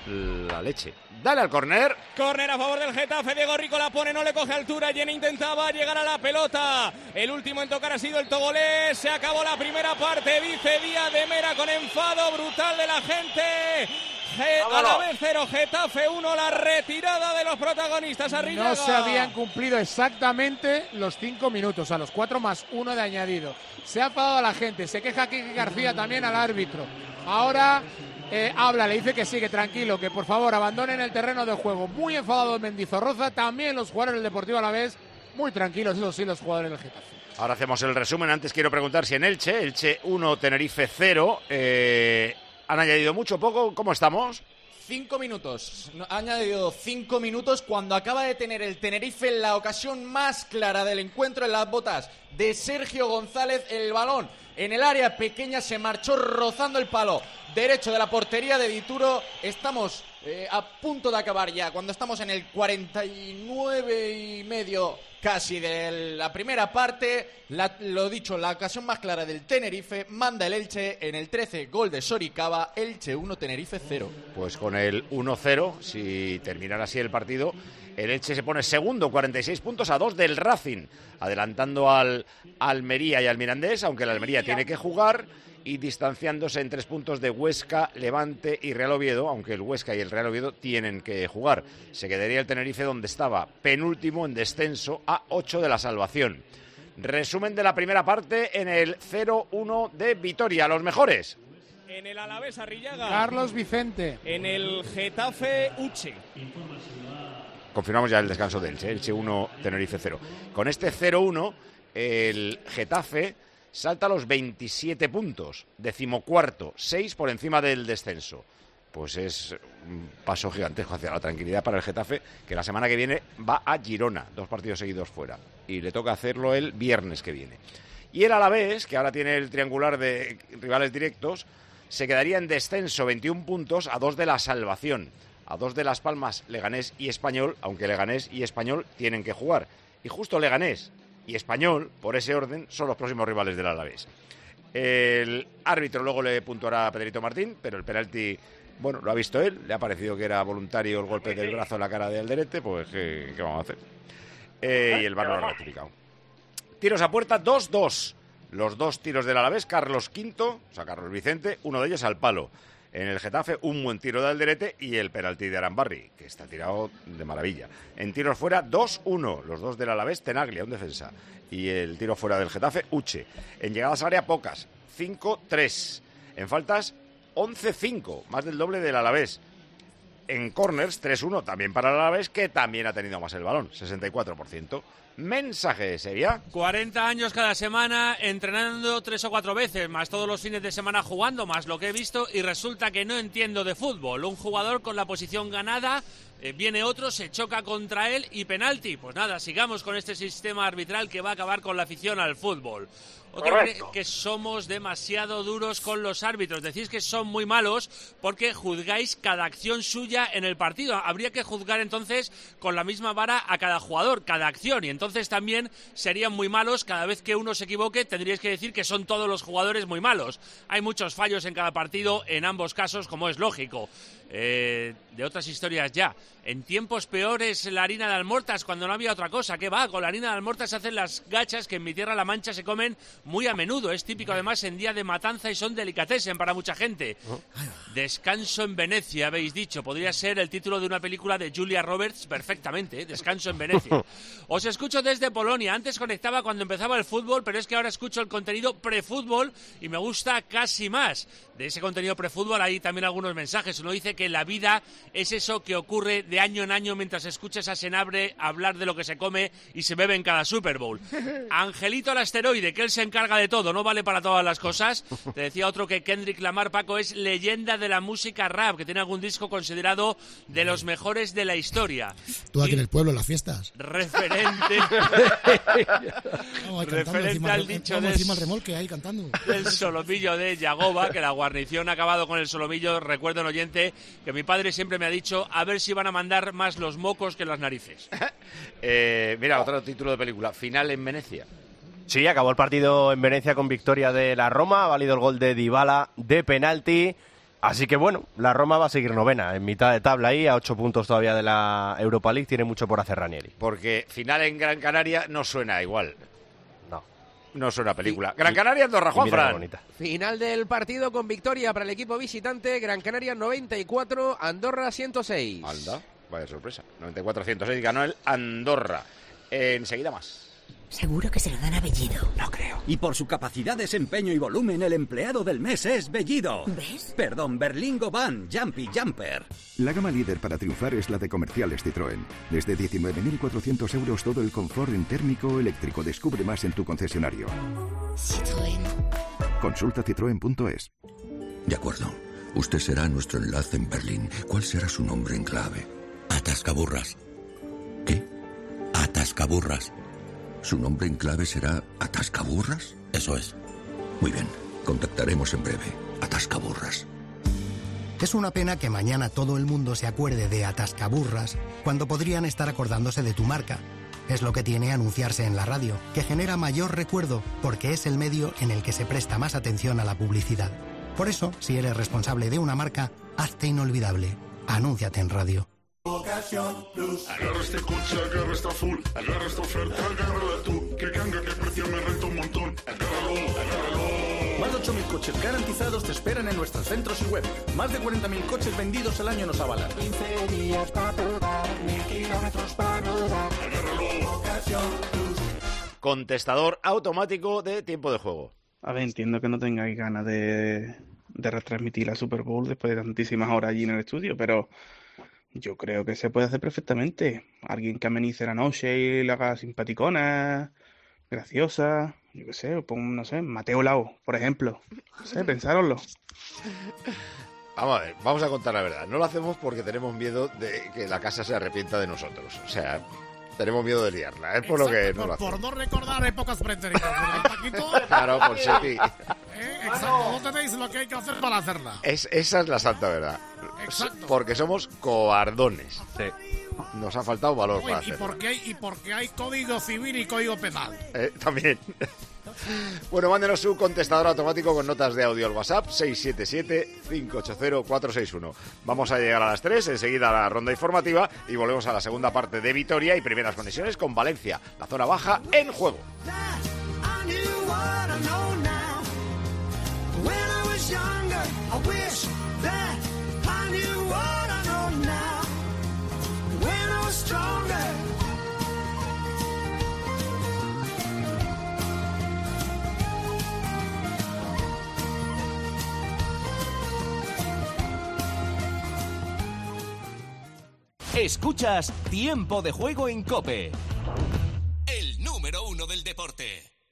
la leche. Dale al córner. Córner a favor del Getafe. Diego Rico la pone, no le coge altura. Jenny intentaba llegar a la pelota. El último en tocar ha sido el togolés. Se acabó la primera parte. Dice Díaz de Mera con enfado brutal de la gente. Alavés cero, Getafe uno. La retirada de los protagonistas. Arrillaga. No se habían cumplido exactamente los cinco minutos, a los cuatro más uno de añadido. Se ha enfadado a la gente. Se queja Kiki García también al árbitro. Ahora eh, habla, le dice que sí, que tranquilo, que por favor abandonen el terreno de juego. Muy enfadado Mendizorroza, también los jugadores del Deportivo Alavés, muy tranquilos, eso sí, los jugadores del Getafe. Ahora hacemos el resumen. Antes quiero preguntar si en Elche, Elche uno, Tenerife cero, eh, ¿han añadido mucho o poco? ¿Cómo estamos? Cinco minutos. Ha añadido cinco minutos cuando acaba de tener el Tenerife la ocasión más clara del encuentro en las botas de Sergio González. El balón en el área pequeña se marchó rozando el palo derecho de la portería de Dituro. Estamos eh, a punto de acabar ya, cuando estamos en el cuarenta y nueve y medio casi de la primera parte. La, lo dicho, la ocasión más clara del Tenerife. Manda el Elche en el trece, gol de Soricaba. Elche uno, Tenerife cero. Pues con el uno cero, si terminara así el partido, el Elche se pone segundo, cuarenta y seis puntos a dos del Racing, adelantando al Almería y al Mirandés, aunque el Almería tiene que jugar, y distanciándose en tres puntos de Huesca, Levante y Real Oviedo, aunque el Huesca y el Real Oviedo tienen que jugar. Se quedaría el Tenerife donde estaba, penúltimo en descenso, a ocho de la salvación. Resumen de la primera parte en el cero uno de Vitoria. Los mejores. En el Alavés, Arrillaga. Carlos Vicente. En el Getafe, Uche. Confirmamos ya el descanso de Elche. Elche uno, Tenerife cero. Con este cero uno, el Getafe salta a los veintisiete puntos, decimocuarto, seis por encima del descenso. Pues es un paso gigantesco hacia la tranquilidad para el Getafe, que la semana que viene va a Girona, dos partidos seguidos fuera, y le toca hacerlo el viernes que viene. Y el Alavés, que ahora tiene el triangular de rivales directos, se quedaría en descenso, veintiún puntos, a dos de la salvación, a dos de Las Palmas, Leganés y Español, aunque Leganés y Español tienen que jugar. Y justo Leganés y Español, por ese orden, son los próximos rivales del Alavés. El árbitro luego le puntuará a Pedrito Martín, pero el penalti, bueno, lo ha visto él, le ha parecido que era voluntario el golpe del brazo en la cara de Alderete, pues ¿qué, qué vamos a hacer? Eh, y el V A R lo ha ratificado. Tiros a puerta, dos dos. Los dos tiros del Alavés, Carlos Quinto, o sea, Carlos Vicente, uno de ellos al palo. En el Getafe, un buen tiro de Alderete y el penalti de Arambarri, que está tirado de maravilla. En tiros fuera, dos uno. Los dos del Alavés, Tenaglia, un defensa. Y el tiro fuera del Getafe, Uche. En llegadas a área, pocas. cinco tres. En faltas, once cinco. Más del doble del Alavés. En corners, tres uno. También para el Alavés, que también ha tenido más el balón. sesenta y cuatro por ciento. Mensaje, Sevilla. cuarenta años cada semana, entrenando tres o cuatro veces, más todos los fines de semana jugando, más lo que he visto, y resulta que no entiendo de fútbol. Un jugador con la posición ganada eh, viene otro, se choca contra él y penalti. Pues nada, sigamos con este sistema arbitral que va a acabar con la afición al fútbol. Otro cree que somos demasiado duros con los árbitros. Decís que son muy malos porque juzgáis cada acción suya en el partido. Habría que juzgar entonces con la misma vara a cada jugador, cada acción. Y entonces también serían muy malos. Cada vez que uno se equivoque tendríais que decir que son todos los jugadores muy malos. Hay muchos fallos en cada partido, en ambos casos, como es lógico. Eh, de otras historias ya. En tiempos peores la harina de almortas, cuando no había otra cosa. ¿Qué va? Con la harina de almortas se hacen las gachas que en mi tierra La Mancha se comen muy a menudo. Es típico además en día de matanza y son delicatessen para mucha gente. Descanso en Venecia, habéis dicho. Podría ser el título de una película de Julia Roberts perfectamente, ¿eh? Descanso en Venecia. Os escucho desde Polonia. Antes conectaba cuando empezaba el fútbol, pero es que ahora escucho el contenido prefútbol y me gusta casi más. De ese contenido prefútbol hay también algunos mensajes. Uno dice que la vida es eso que ocurre de año en año mientras escuchas a Senabre hablar de lo que se come y se bebe en cada Super Bowl. Angelito el asteroide, que él se encarga de todo, no vale para todas las cosas. Te decía otro que Kendrick Lamar, Paco, es leyenda de la música rap, que tiene algún disco considerado de los mejores de la historia. Tú aquí y en el pueblo, en las fiestas. Referente. Vamos, referente al dicho vamos del, encima del remolque ahí cantando. del solomillo de Yagoba, que la guarnición ha acabado con el solomillo. Recuerdo en oyente que mi padre siempre me ha dicho a ver si van a mandar más los mocos que las narices. eh, mira, otro título de película, Final en Venecia. Sí, acabó el partido en Venecia con victoria de la Roma, ha valido el gol de Dybala de penalti, así que bueno, la Roma va a seguir novena, en mitad de tabla ahí, a ocho puntos todavía de la Europa League, tiene mucho por hacer Ranieri. Porque final en Gran Canaria no suena igual. No. No suena película. Gran Canaria, Andorra, Juan Fran. Final del partido con victoria para el equipo visitante, Gran Canaria noventa y cuatro, Andorra ciento seis. Anda, vaya sorpresa. noventa y cuatro a ciento seis ganó el Andorra. Eh, enseguida más. Seguro que se lo dan a Bellido. No creo. Y por su capacidad, desempeño y volumen, el empleado del mes es Bellido. ¿Ves? Perdón, Berlingo Van, Jumpy Jumper. La gama líder para triunfar es la de comerciales Citroën. Desde diecinueve mil cuatrocientos euros todo el confort en térmico o eléctrico. Descubre más en tu concesionario. Citroën. Consulta citroen punto es. De acuerdo. Usted será nuestro enlace en Berlín. ¿Cuál será su nombre en clave? Atascaburras. ¿Qué? Atascaburras. ¿Su nombre en clave será Atascaburras? Eso es. Muy bien. Contactaremos en breve. Atascaburras. Es una pena que mañana todo el mundo se acuerde de Atascaburras cuando podrían estar acordándose de tu marca. Es lo que tiene anunciarse en la radio, que genera mayor recuerdo porque es el medio en el que se presta más atención a la publicidad. Por eso, si eres responsable de una marca, hazte inolvidable. Anúnciate en radio. Ocasión Plus. Agarra este coche, agarra esta full, agarra esta oferta, agárrala tú. Que canga, que precio me renta un montón. Agárralo, agárralo. Más de ocho mil coches garantizados te esperan en nuestros centros y web. Más de cuarenta mil coches vendidos al año nos avalan. quince días para probar, mil kilómetros para rodar. Agárralo. Ocasión Plus. Contestador automático de tiempo de juego. A ver, entiendo que no tengáis ganas de, de retransmitir la Super Bowl después de tantísimas horas allí en el estudio, pero yo creo que se puede hacer perfectamente. Alguien que amenice la noche y le haga simpaticona, graciosa, yo qué sé, pon, no sé, Mateo Lau, por ejemplo. No sé, pensároslo. Vamos a ver, vamos a contar la verdad. No lo hacemos porque tenemos miedo de que la casa se arrepienta de nosotros. O sea, tenemos miedo de liarla. Es por Exacto, lo que no por, lo hacemos. por no recordar épocas pretéritas, ¿verdad, Paquito? Claro, por Sepi. ¿Eh? Exacto, no tenéis lo que hay que hacer para hacerla. Es, esa es la santa verdad. Exacto. Porque somos cobardones. Sí. Nos ha faltado valor Uy, para y hacerlo. porque hay y porque hay código civil y código penal. Eh, también. Bueno, mándenos su contestador automático con notas de audio al WhatsApp seis siete siete, cinco ocho cero, cuatro seis uno. Vamos a llegar a las tres, enseguida a la ronda informativa y volvemos a la segunda parte de Vitoria y primeras conexiones con Valencia. La zona baja en juego. Escuchas Tiempo de Juego en COPE. El número uno del deporte.